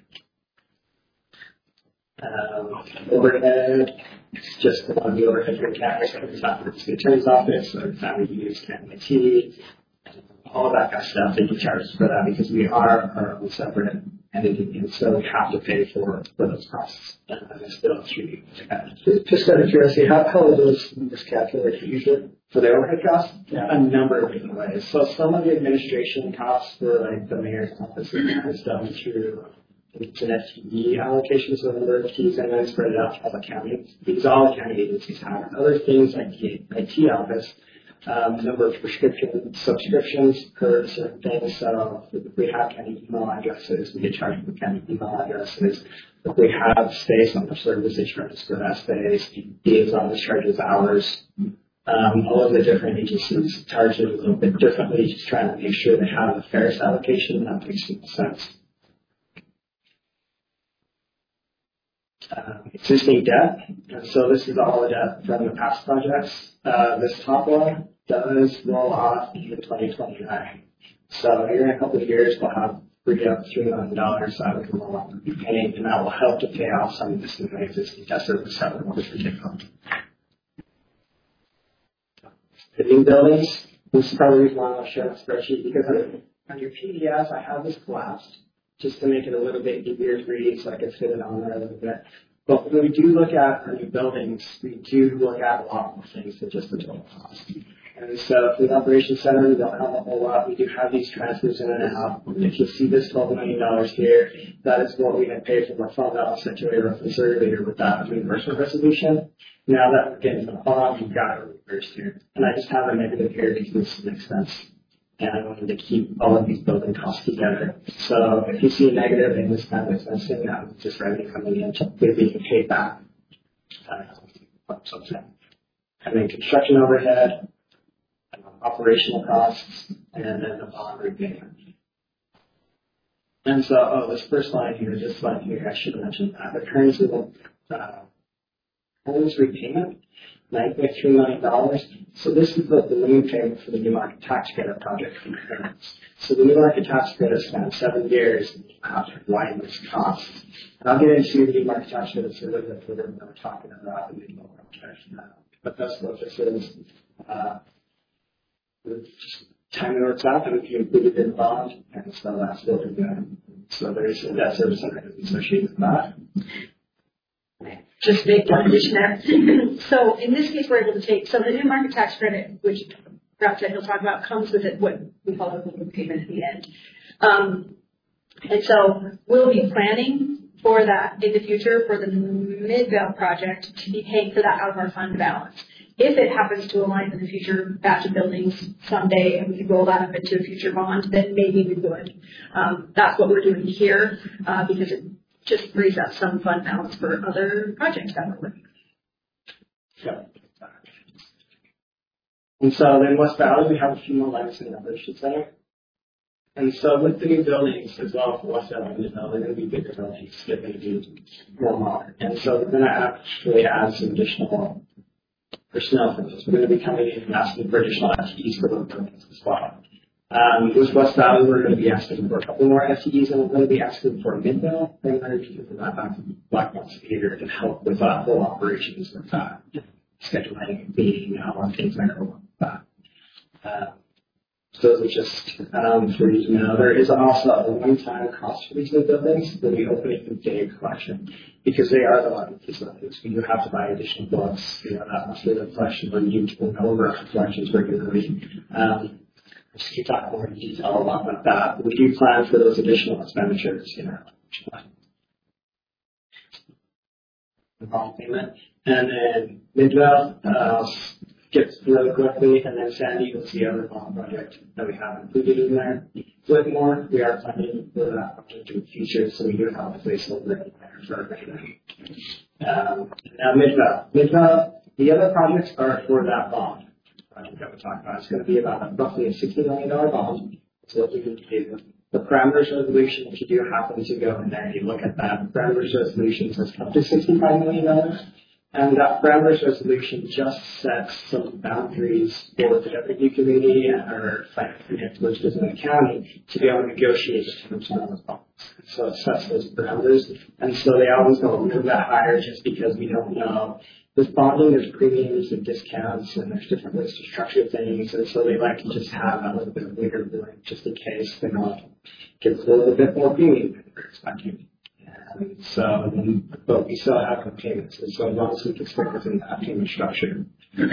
Overhead, it's just one of the overhead recaps every time it's the attorney's office, every time we use CAMIT, all of that kind of stuff. They can charge us for that because we are our own separate entity, and so we have to pay for those costs. And it's still through. Just out of curiosity, how are those numbers calculated usually? For the overhead costs, Yeah. a number of different ways. So some of the administration costs for like the mayor's office is done through it's an FTE allocation, so the number of FTEs and then spread it out to all the counties, because all the county agencies have it. Other things like the IT office, number of subscriptions per certain things. So if we have county email addresses, we get charged for county email addresses. If we have space on the service, they charge us for that space. Liaison charges hours. All of the different agencies charge it a little bit differently, just trying to make sure they have the fairest allocation. That makes sense. Existing debt. And so this is all the debt from the past projects. This top one does roll off in 2029. So here in a couple of years, we'll have freed up $3 million that we can roll off and be paying, and that will help to pay off some of this existing debt service that we're going to take on. The new buildings, this is probably the reason why I'll share a spreadsheet, because on your PDFs, I have this collapsed just to make it a little bit easier to read so I can fit it on there a little bit. But when we do look at our new buildings, we do look at a lot more things than just the total cost. And so for the operations center, we don't have a whole lot. We do have these transfers in and out. If you see this $12 million here, that is what we had paid for the fund balance that Joey referenced earlier with that reimbursement resolution. Now that we're getting the bond, we've got it reversed here. And I just have a negative here because this makes sense. And I wanted to keep all of these building costs together. So if you see a negative in this kind of expensing, that was just revenue coming in, typically being paid back. And then construction overhead, operational costs, and then the bond repayment. And so, this first line here, this line here, I should have mentioned that. The currency repayment, $9.3 million. So this is the balloon payment for the New Market Tax Credit project from parents. So the New Market Tax Credit spans 7 years after widen this cost. And I'll get into the New Market Tax Credit a little bit further when we're talking about the New Market Tax Credit. But that's what this is. Just timing works out that we can include it in the bond, and so that's what we're doing. So there's a debt service associated with that. Just make one addition there. So in this case, we're able to take, so the new market tax credit, which perhaps he'll talk about, comes with it what we call a balloon payment at the end. And so we'll be planning for that in the future for the Midvale project to be paying for that out of our fund balance. If it happens to align with a future batch of buildings someday and we could roll that up into a future bond, then maybe we would. That's what we're doing here because it just frees up some fund balance for other projects that we're working on. Yeah. And so then West Valley, we have a few more legacy innovation center. And so with the new buildings as well for West Valley, they're going to be bigger buildings. They're going to be more modern. And so we're going to actually add some additional personnel for this. We're going to be coming in and asking for additional FTEs for those buildings as well. With West Valley, we're going to be asking for a couple more FTEs, and we're going to be asking for a Midvale primary because of that Black Mountain Theater to help with whole operations with scheduling, meeting, and things like that. So those are just for you to know. There is also a one-time cost for these new buildings. We'll be opening the day collection because they are the largest facilities. We do have to buy additional books. That must be the collection we're used to go over our collections regularly. Just keep talking more in detail about that. But we do plan for those additional expenditures in our the bond payment. And then Midvale, get really quickly, and then Sandy was the other bond project that we have included in there. Whitmore, we are planning for that project in the future, so we do have a placeholder in there for everything. Now Midvale, the other projects are for that bond project that we talked about. It's going to be about roughly a $60 million bond. So what we can do, the parameters resolution, if you do happen to go in there and you look at that, the parameters resolution says up to $65 million. And that parameters resolution just sets some boundaries for the W community or financial within the county to be able to negotiate the terms of those bonds. So it sets those parameters. And so they always go a little bit higher just because we don't know. With bonding, there's premiums and discounts, and there's different ways to structure things. And so they like to just have a little bit of wiggle room just in case they want to get a little bit more premium than they're expecting. And so, but we still have the payments, and so as long as we can stick within that payment structure.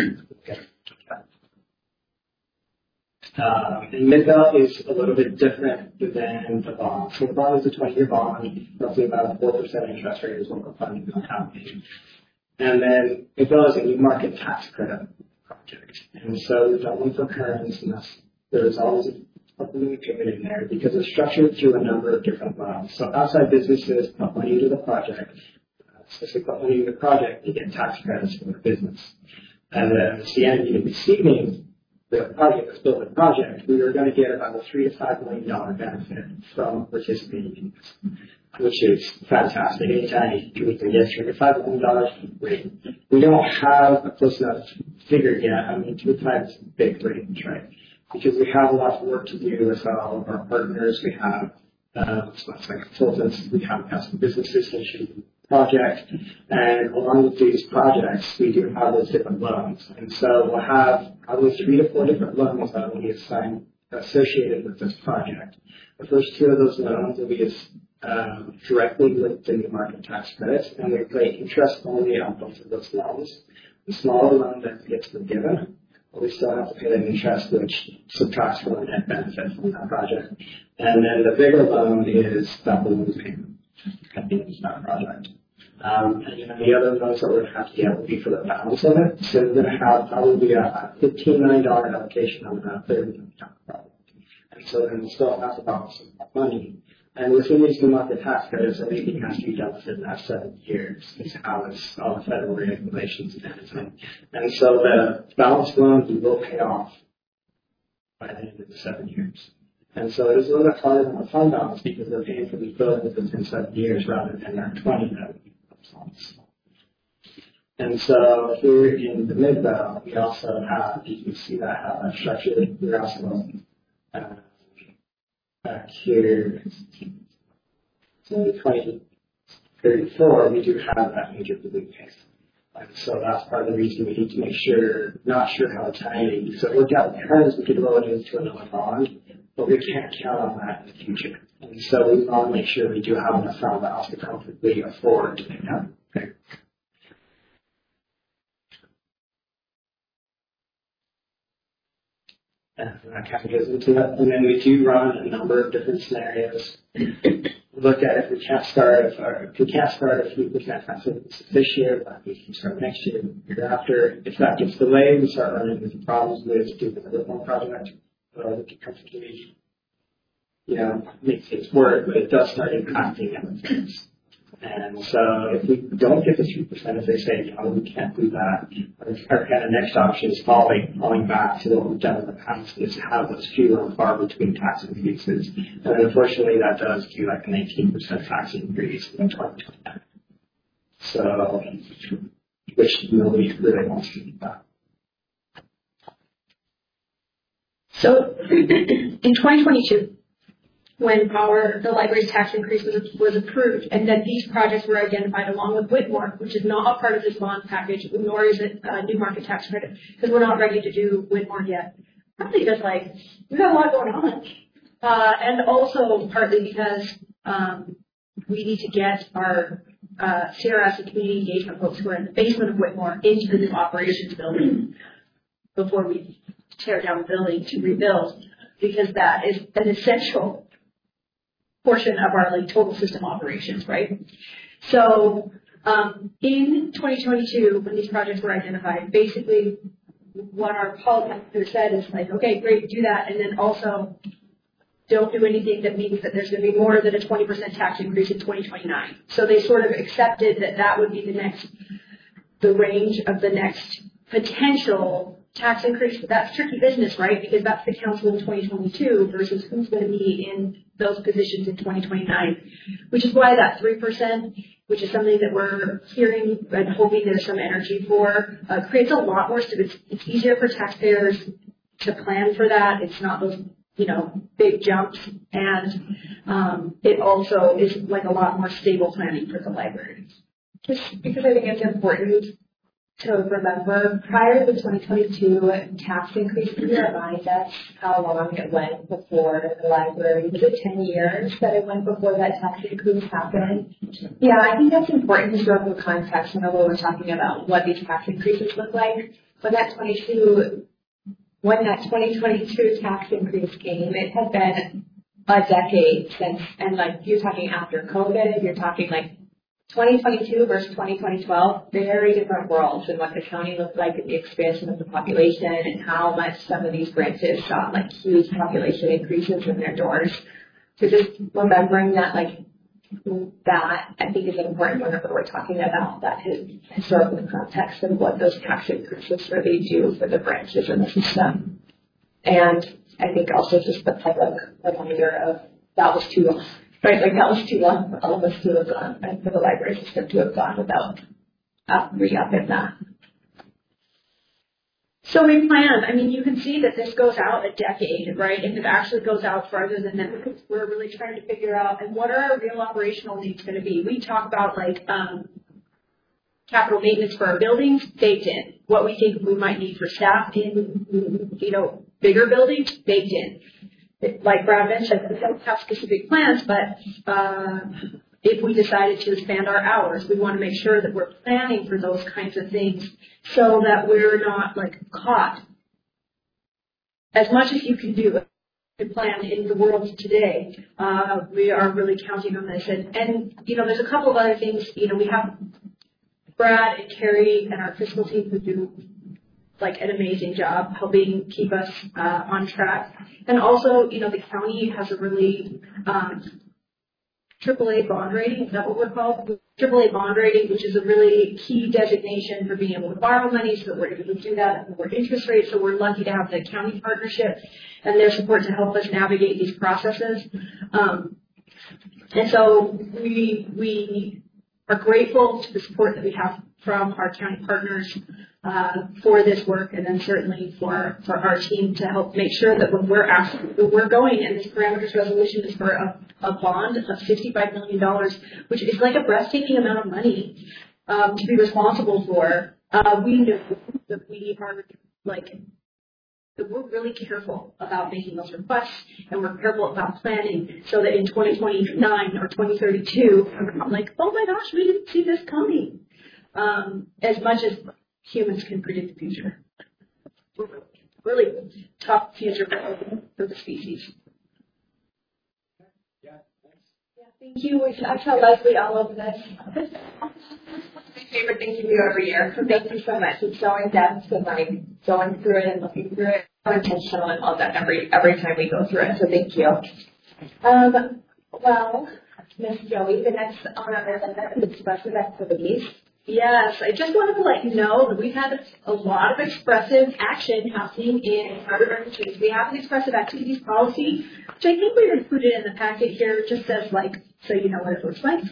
And Midvale is a little bit different than the bond. So the bond is a 20-year bond, roughly about a 4% interest rate is what we're funding on application. And then Midvale is a new market tax credit project. And so we've done one for currents, and there's always a payment in there because it's structured through a number of different loans. So outside businesses put money into the project. So if they put money into the project, they get tax credits for their business. And then at the end, you're receiving the project, this building project, we are going to get about a $3 to $5 million benefit from participating in this, which is fantastic. Anytime you can get $3 to $5 million, great. We don't have a close enough figure yet. I mean, 2 to 5 is a big range, right? Because we have a lot of work to do with all of our partners. We have consultants. We have some businesses that should project, and along with these projects, we do have those different loans. And so we'll have probably 3 to 4 different loans that will be assigned associated with this project. The first 2 of those loans will be directly linked to new market tax credits, and we pay interest only on both of those loans. The smaller loan that gets forgiven, but we still have to pay the interest, which subtracts from the net benefit from that project. And then the bigger loan is that balloon payment at the end of that project. And then the other loans that we're going to have to get will be for the balance of it. So we're going to have probably a $15 million allocation on that $30 million project. And so then we'll still have to balance some money. And within these new market tax credits, everything has to be done within that 7 years. It's how it's all the federal regulations and everything. And so the balance loans we will pay off by the end of the 7 years. And so it is a little bit harder than the fund balance because they're paying for these buildings within 7 years rather than our 20 that we And so here in the Midvale, we also have, you can see that how that's structured. We're also back here, so 2034, we do have that major balloon payment. And so that's part of the reason we need to make sure, not sure how it's timing. So it worked out with currents, we could roll it into another bond, but we can't count on that in the future. And so we want to make sure we do have enough fund balance to comfortably afford to pay that. Okay. And that kind of goes into that. And then we do run a number of different scenarios. Look at if we can't start a 3% this year, but we can start next year, the year after. If that gets delayed, we start running into problems with doing a little more project. We can comfortably, make things work, but it does start impacting other things. And so if we don't get the 3%, if they say, we can't do that, our kind of next option is falling back to what we've done in the past, is to have those few and far between tax increases. And unfortunately, that does do like an 18% tax increase in 2029. So, which nobody really wants to do that. So, in 2022, when the library's tax increase was approved, and then these projects were identified along with Whitmore, which is not a part of this bond package, nor is it a new market tax credit, because we're not ready to do Whitmore yet. Partly because, we've got a lot going on. And also partly because we need to get our CRS and community engagement folks who are in the basement of Whitmore into the new operations building before we tear down the building to rebuild, because that is an essential portion of our total system operations, right? So in 2022, when these projects were identified, basically what our policy said is okay, great, do that, and then also don't do anything that means that there's going to be more than a 20% tax increase in 2029. So they sort of accepted that would be the range of the next potential tax increase. But that's tricky business, right? Because that's the council in 2022 versus who's going to be in those positions in 2029, which is why that 3% which is something that we're hearing and hoping there's some energy for, creates a lot more stability. It's easier for taxpayers to plan for that. It's not those, big jumps. And it also is like a lot more stable planning for the library. Just because I think it's important to remember, prior to the 2022 tax increase, can you remind us how long it went before the library? Was it 10 years that it went before that tax increase happened? Yeah, I think that's important historical context whenever we're talking about what these tax increases look like. When that 2022 tax increase came, it had been a decade since, and like you're talking after COVID, you're talking like 2022 versus 2012, very different worlds than what the county looked like at the expansion of the population and how much some of these branches saw like huge population increases in their doors. So just remembering that, that I think is important whenever we're talking about that historical context of what those tax increases really do for the branches in the system. And I think also just the public reminder of that was too long. Right, that was too long for all of us to have gone, and for the library system to have gone without re-upping that. So we plan. You can see that this goes out a decade, right? And it actually goes out farther than that because we're really trying to figure out, and what are our real operational needs going to be? We talk about capital maintenance for our buildings, baked in. What we think we might need for staff in, bigger buildings, baked in. Like Brad mentioned, we don't have specific plans, but if we decided to expand our hours, we want to make sure that we're planning for those kinds of things so that we're not caught. As much as you can do and plan in the world today, we are really counting on this. And there's a couple of other things. We have Brad and Carrie and our fiscal team who do an amazing job helping keep us on track. And also, the county has a really AAA bond rating. Is that what we're called? AAA bond rating, which is a really key designation for being able to borrow money, so that we're able to do that at lower interest rates. So we're lucky to have the county partnership and their support to help us navigate these processes. And so we are grateful to the support that we have from our county partners for this work, and then certainly for our team to help make sure that when we're going, and this parameters resolution is for a bond of $65 million, which is a breathtaking amount of money to be responsible for. We know that we are that we're really careful about making those requests, and we're careful about planning so that in 2029 or 2032, we're not oh my gosh, we didn't see this coming. As much as humans can predict the future. Really tough future for the species. Thank you. We should tell Leslie all of this. This is my favorite thing to do every year. So thank you so much. It's so in depth and going through it and looking through it. So intentional and all that every time we go through it. So thank you. Well, Miss Joey, the next on our agenda is expressive activities. Yes, I just wanted to let you know that we've had a lot of expressive action happening in our organizations. We have an expressive activities policy, which I think we've included in the packet here, just as so you know what it looks like.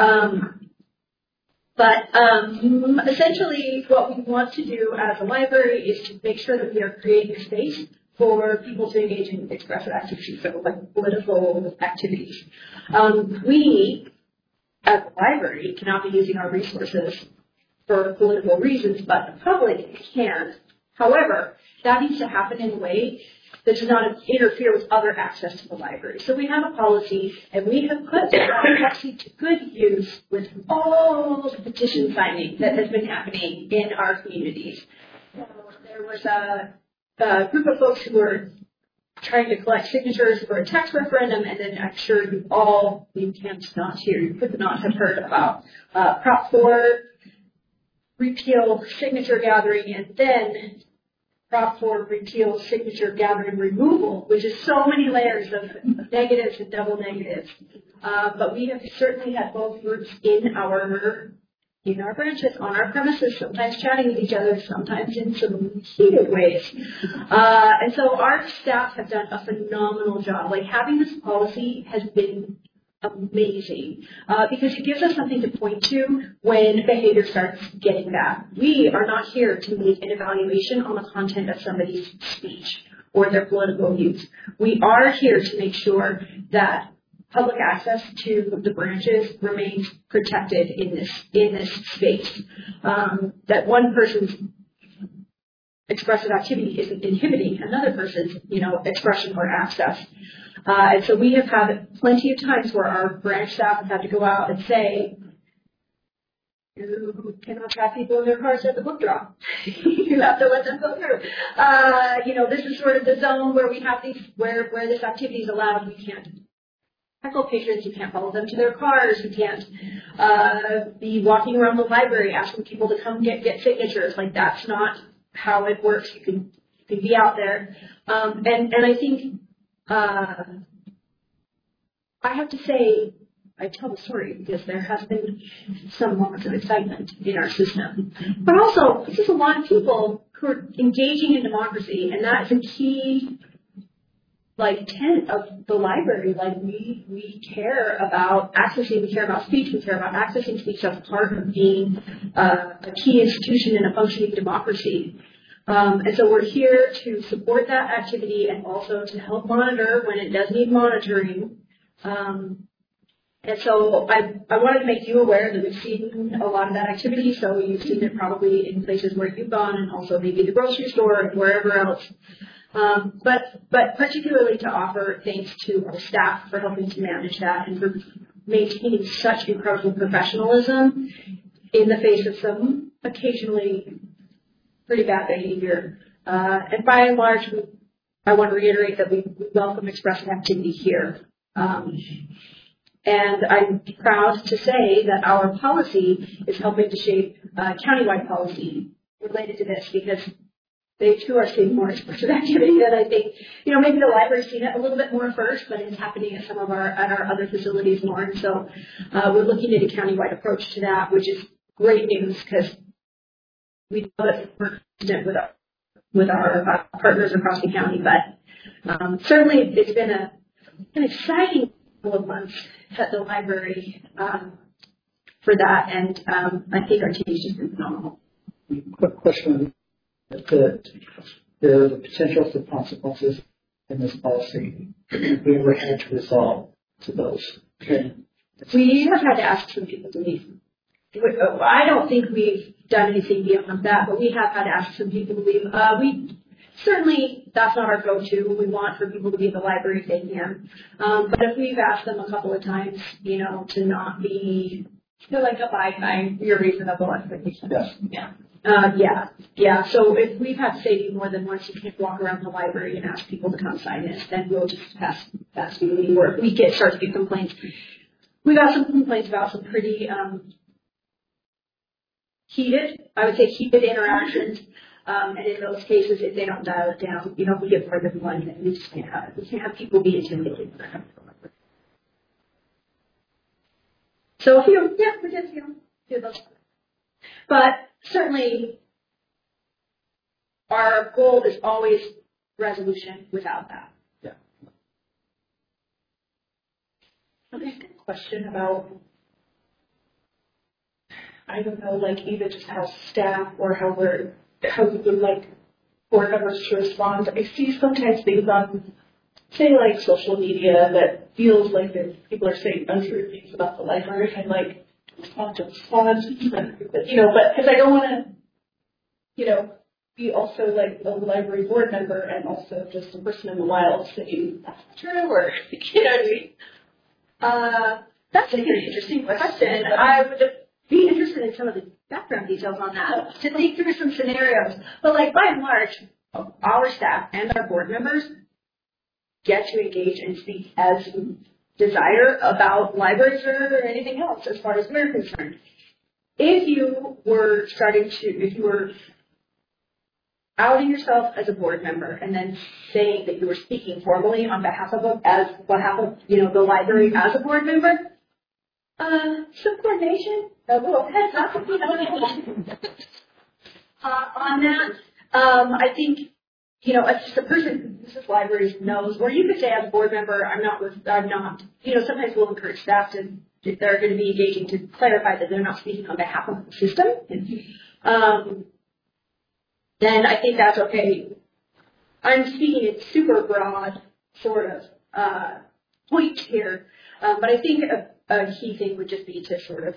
But essentially what we want to do as a library is to make sure that we are creating a space for people to engage in expressive activities, so political activities. We, as a library, cannot be using our resources for political reasons, but the public can. However, that needs to happen in a way that does not interfere with other access to the library. So we have a policy, and we have put that policy to good use with all the petition signing that has been happening in our communities. So there was a group of folks who were trying to collect signatures for a tax referendum, and then I'm sure you can't not hear, you could not have heard about Prop 4 repeal signature gathering, and then Prop 4 repeal signature gathering removal, which is so many layers of negatives and double negatives. But we have certainly had both groups in our branches, on our premises, sometimes chatting with each other, sometimes in some heated ways. And so our staff have done a phenomenal job. Having this policy has been amazing because it gives us something to point to when behavior starts getting bad. We are not here to make an evaluation on the content of somebody's speech or their political views. We are here to make sure that public access to the branches remains protected in this space. That one person's expressive activity isn't inhibiting another person's, expression or access. And so we have had plenty of times where our branch staff have had to go out and say, you cannot have people in their cars at the book drop. You have to let them go through. This is sort of the zone where we have these, where this activity is allowed. We can't tackle patrons. You can't follow them to their cars. You can't be walking around the library asking people to come get signatures. Like, that's not how it works. You can be out there. And I think, I have to say, I tell the story because there has been some moments of excitement in our system. But also, this is a lot of people who are engaging in democracy, and that is a key, tenet of the library. We care about accessing, we care about speech, we care about accessing speech as part of being a key institution in a functioning democracy. And so we're here to support that activity and also to help monitor when it does need monitoring. And so I wanted to make you aware that we've seen a lot of that activity. So you've seen it probably in places where you've gone, and also maybe the grocery store and wherever else. But particularly to offer thanks to our staff for helping to manage that and for maintaining such incredible professionalism in the face of some occasionally pretty bad behavior. And by and large, I want to reiterate that we welcome expressive activity here. And I'm proud to say that our policy is helping to shape countywide policy related to this, because they too are seeing more expressive activity than I think, maybe the library's seen it a little bit more first, but it's happening at our other facilities more. And so we're looking at a countywide approach to that, which is great news because we know that we're consistent with our partners across the county. But certainly it's been an exciting couple of months at the library for that, and I think our team's just been phenomenal. Quick question. The potential for consequences in this policy, if we ever had to resolve to those. Okay. We have had to ask some people to leave. I don't think we've done anything beyond that, but we have had to ask some people to leave. Certainly, that's not our go-to. We want for people to be at the library if they can. But if we've asked them a couple of times, to not be, abide by your reasonable expectations. Yes. Yeah. So if we've had to say more than once, you can't walk around the library and ask people to come sign this, then we'll just pass you. Or if we start to get complaints. We got some complaints about some pretty heated interactions. And in those cases, if they don't dial it down, we get more than one, then we just can't have it. We can't have people be intimidated. So we did, do those. But certainly, our goal is always resolution without that. Yeah. Okay, question about, I don't know, either just how staff or how you would like board members to respond. I see sometimes things on, say, social media that feels like that people are saying untrue things about the library, and respond, but because I don't want to, be also a library board member and also just a person in the wild saying that's true, or what I mean. That's an interesting question. I would be interested in some of the background details on that to think through some scenarios. But by and large, our staff and our board members get to engage and speak as desire about libraries or anything else as far as we're concerned. If you were outing yourself as a board member and then saying that you were speaking formally on behalf of the library as a board member, some coordination, a little heads up, on that. I think just a person who uses libraries knows, or you could say as a board member, I'm not, sometimes we'll encourage staff to, if they're going to be engaging, to clarify that they're not speaking on behalf of the system. Then I think that's okay. I'm speaking in super broad sort of point here, but I think a key thing would just be to sort of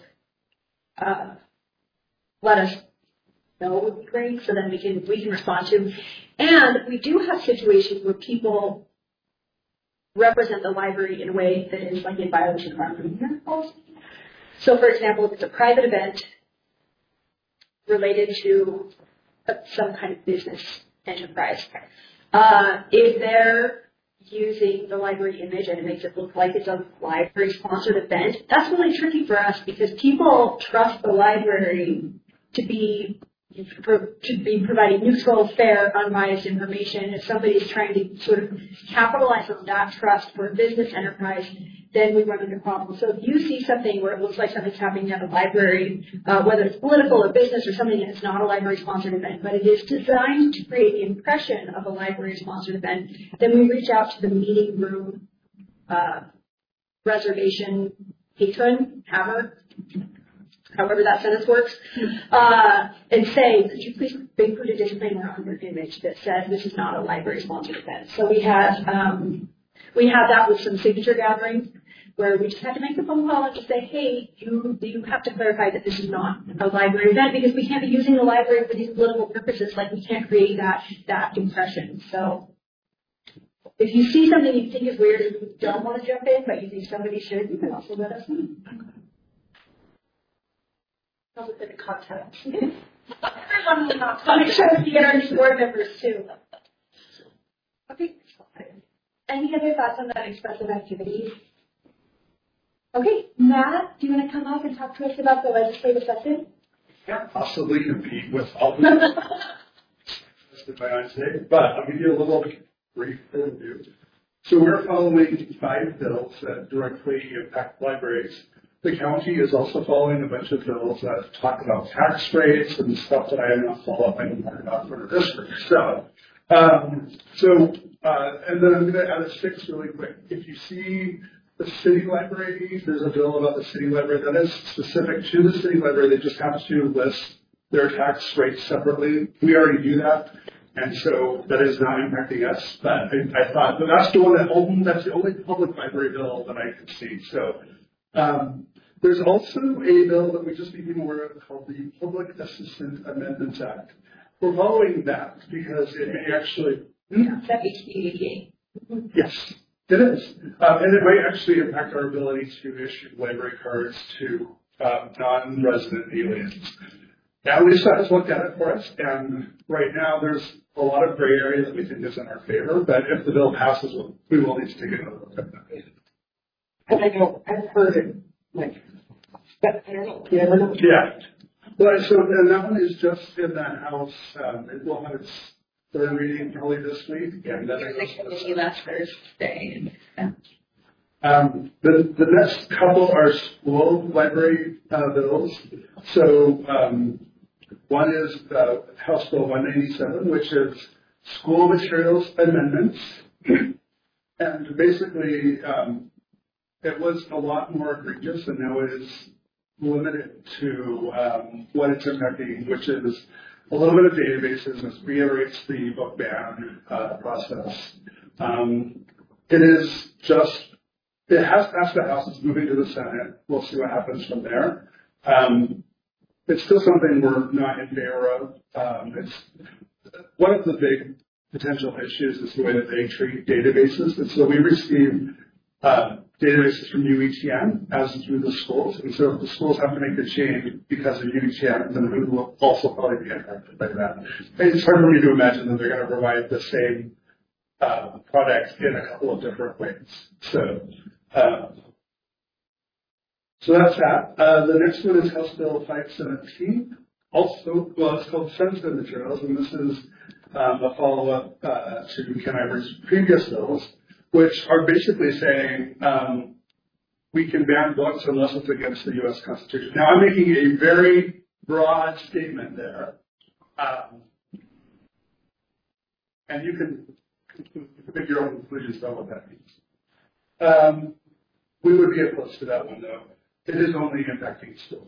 let us know would be great, so then we can respond to. And we do have situations where people represent the library in a way that is like in violation of our freedom policy. So, for example, if it's a private event related to some kind of business enterprise, if they're using the library image and it makes it look like it's a library-sponsored event, that's really tricky for us because people trust the library to be providing neutral, fair, unbiased information. If somebody's trying to sort of capitalize on that trust for a business enterprise, then we run into problems. So if you see something where it looks like something's happening at a library, whether it's political or business or something that's not a library-sponsored event, but it is designed to create the impression of a library-sponsored event, then we reach out to the meeting room reservation patron, however that sentence works, and say, could you please include a disclaimer on your image that says this is not a library-sponsored event. So we had that with some signature gatherings where we just had to make the phone call and just say, hey, you have to clarify that this is not a library event because we can't be using the library for these political purposes. Like, we can't create that impression. So if you see something you think is weird and you don't want to jump in, but you think somebody should, you can also let us know. How's it been in context? Everyone will not make sure we get our new board members too. Okay. Any other thoughts on that expressive activities? Okay, Matt, do you want to come up and talk to us about the legislative session? Can't possibly compete with all the listed by today, but I'll give you a little brief overview. So we're following 5 bills that directly impact libraries. The county is also following a bunch of bills that talk about tax rates and stuff that I am not following about for the district. And then I'm going to add a 6 really quick. If you see the city library, there's a bill about the city library that is specific to the city library. They just have to list their tax rates separately. We already do that, and so that is not impacting us. But I thought that's the one that's the only public library bill that I could see. So there's also a bill that we just became aware of called the Public Assistant Amendments Act. We're following that because it may actually. Yes, it is. And it might actually impact our ability to issue library cards to non-resident aliens. Now, Lisa has looked at it for us, and right now there's a lot of gray area that we think is in our favor, but if the bill passes, we will need to take another look at that. And I know, I've heard it, but I don't know. Yeah. Well, so and that one is just in the House. It will have its third reading probably this week. And then the committee last Thursday. The next couple are school library bills. So one is House Bill 197, which is school materials amendments. And basically, it was a lot more egregious, and now it is limited to what it's impacting, which is a little bit of databases. It reiterates the book ban process. It has passed the House. It's moving to the Senate. We'll see what happens from there. It's still something we're not in favor of. It's one of the big potential issues is the way that they treat databases. And so we receive databases from UETN as through the schools. And so if the schools have to make the change because of UETN, then we will also probably be impacted by that. And it's hard for me to imagine that they're going to provide the same product in a couple of different ways. So that's that. The next one is House Bill 517. Also, well, it's called sensitive materials, and this is a follow-up to Ken Ivory's previous bills, which are basically saying we can ban books unless it's against the U.S. Constitution. Now, I'm making a very broad statement there. And you can make your own conclusions about what that means. We would be opposed to that one, though. It is only impacting schools.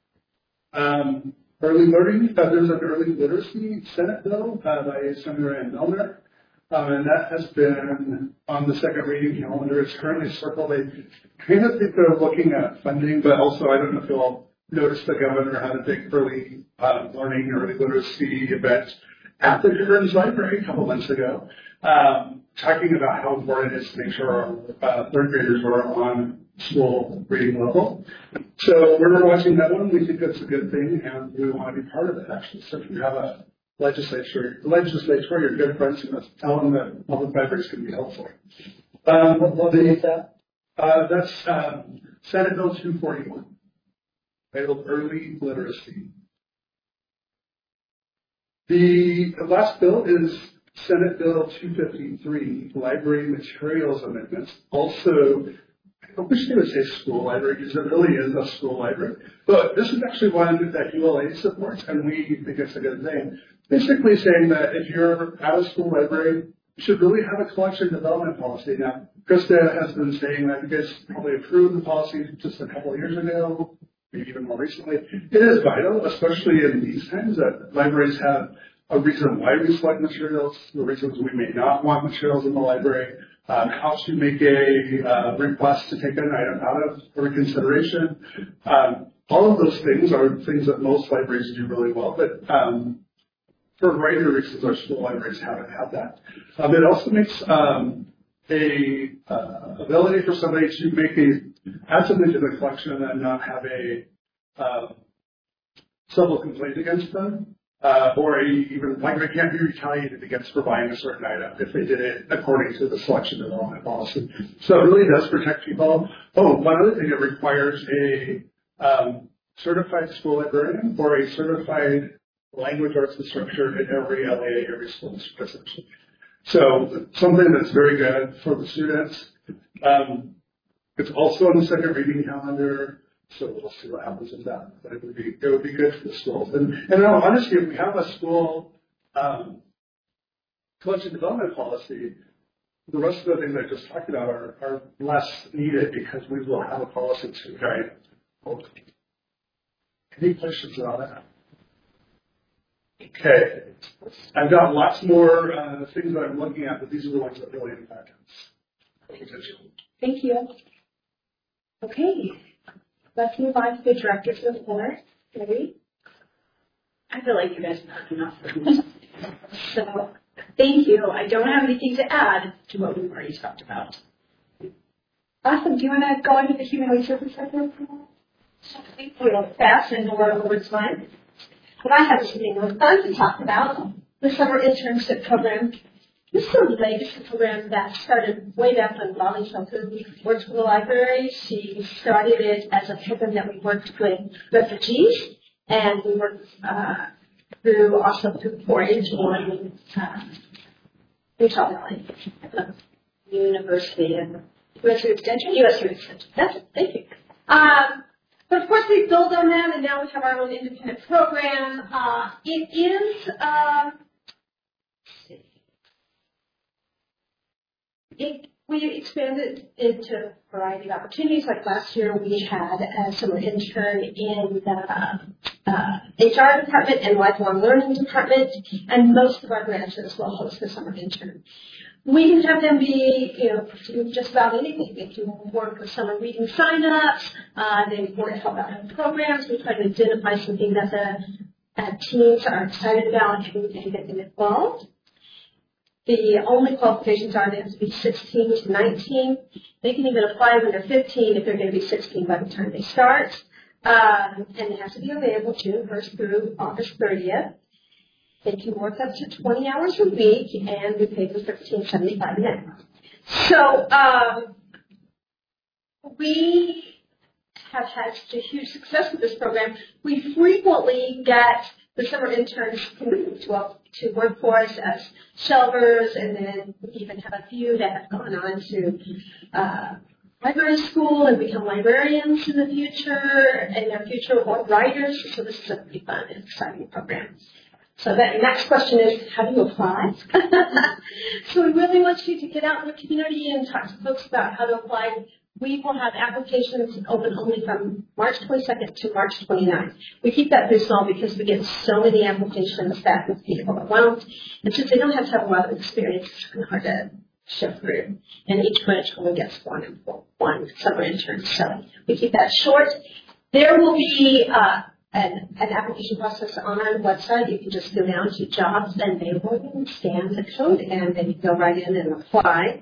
Early learning, there's an early literacy Senate bill by Senator Ann Milner, and that has been on the second reading calendar. It's currently circled. I kind of think they're looking at funding, but also I don't know if you'll notice the governor had a big early learning, early literacy event at the Kearns Library a couple months ago, talking about how important it is to make sure our third graders are on school reading level. So we're watching that one. We think that's a good thing, and we want to be part of it, actually. So if you have a legislature, your good friends, you must tell them that public libraries can be helpful. What is that? That's Senate Bill 241, titled Early Literacy. The last bill is Senate Bill 253, Library Materials Amendments. Also, I wish they would say school library because it really is a school library. But this is actually one that ULA supports, and we think it's a good thing. Basically saying that if you're at a school library, you should really have a collection development policy. Now, Krista has been saying that you guys probably approved the policy just a couple of years ago, maybe even more recently. It is vital, especially in these times, that libraries have a reason why we select materials, the reasons we may not want materials in the library, how to make a request to take an item out of reconsideration. All of those things are things that most libraries do really well, but for a variety of reasons, our school libraries haven't had that. It also makes a ability for somebody to add something to the collection and not have a civil complaint against them. Or even library can't be retaliated against for buying a certain item if they did it according to the selection development policy. So it really does protect people. Oh, one other thing, it requires a certified school librarian or a certified language arts instructor in every LA, every school district, essentially. So something that's very good for the students. It's also on the second reading calendar. So we'll see what happens with that. But it would be good for the schools. And in all honesty, if we have a school collection development policy, the rest of the things I just talked about are less needed because we will have a policy to guide both. Any questions on that? Okay. I've got lots more things that I'm looking at, but these are the ones that really impact us. Thank you. Okay. Let's move on to the director's report. Ready? I feel like you guys have heard enough from me. So, thank you. I don't have anything to add to what we've already talked about. Awesome. Do you want to go into the human resources sector? Real fast and over time. But I have something really fun to talk about. The summer internship program. This is a legacy program that started way back when Molly Shelton worked for the library. She started it as a program that we worked with refugees, and we worked through 4-H and Utah Valley University and USU Extension. That's it. Thank you. But of course, we built on that, and now we have our own independent program. It is. We expanded into a variety of opportunities. Like last year, we had a summer intern in the HR department and lifelong learning department, and most of our branches will host a summer intern. We can have them be, do just about anything. They can work with summer reading signups. They work to help out in programs. We try to identify something that the teens are excited about and we can get them involved. The only qualifications are they have to be 16 to 19. They can even apply when they're 15 if they're going to be 16 by the time they start. And they have to be available June 1st through August 30th. They can work up to 20 hours a week, and we pay for $13.75 an hour. So we have had such a huge success with this program. We frequently get the summer interns to work for us as shelvers, and then we even have a few that have gone on to library school and become librarians in the future, and their future writers. So this is a pretty fun and exciting program. So the next question is, how do you apply? So we really want you to get out in the community and talk to folks about how to apply. We will have applications open only from March 22nd to March 29th. We keep that this small because we get so many applications that with people that won't. And since they don't have to have a lot of experience, it's kind of hard to shift through. And each branch only gets one summer intern. So we keep that short. There will be an application process on our website. You can just go down to jobs and they will scan the code and then you go right in and apply.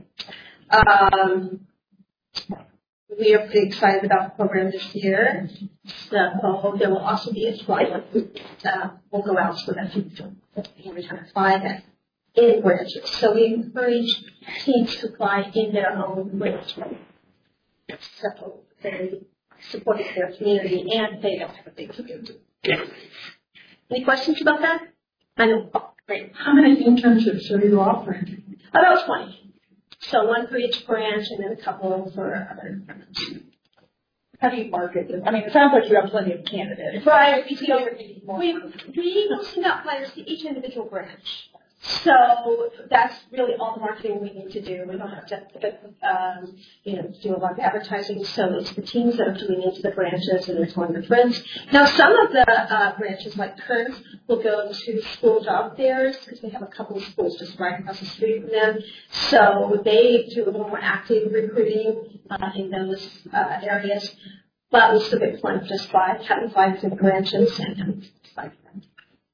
We are pretty excited about the program this year. So there will also be a flyer will go out so that people every time apply that in branches. So we encourage teams to apply in their own branch. So they support their community and they don't have a big community. Any questions about that? I know. Great. How many internships are you offering? About 20. So one for each branch and then a couple for other branches. How do you market it? I mean, it sounds like you have plenty of candidates. Right. We will send out flyers to each individual branch. So that's really all the marketing we need to do. We don't have to, do a lot of advertising. So it's the teams that are doing it to the branches and they're telling their friends. Now, some of the branches, like Kearns, will go to school job fairs because they have a couple of schools just right across the street from them. So they do a little more active recruiting in those areas. But we still get plenty just by having 5 different branches and having 5 friends.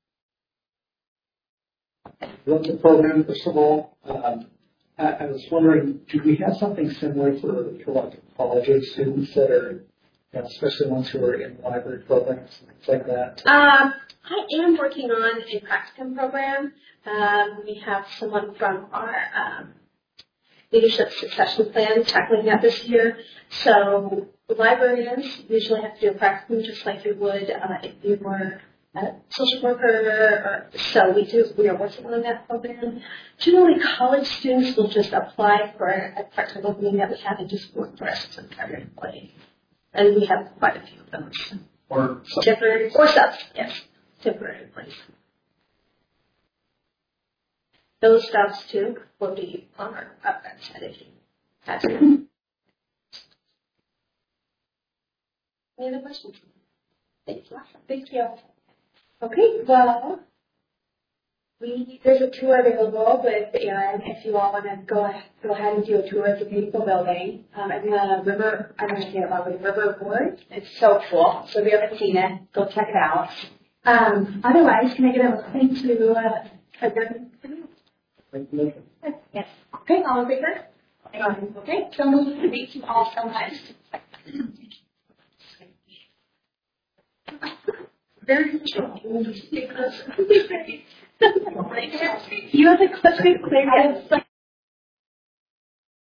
What's the program, first of all? I was wondering, do we have something similar for like college students that are, especially ones who are in library programs, things like that? I am working on a practicum program. We have someone from our leadership succession plan tackling that this year. So librarians usually have to do a practicum just like you would if you were a social worker. So we are working on that program. Generally, college students will just apply for a part-time opening that we have and just work for us as a primary employee. And we have quite a few of those. Or temporary or subs, yes, temporary employees. Those jobs too will be on our website if you have them. Any other questions? Thank you. Thank you. Okay, well, there's a tour available with Erin if you all want to go ahead and do a tour of the beautiful building. And the river, I don't know if you know about the river board. It's so cool. So if you haven't seen it, go check it out. Otherwise, can I get a thing to adjourn? Yes. Okay, all in favor? Okay, so thank you all so much. Very You have a question clear.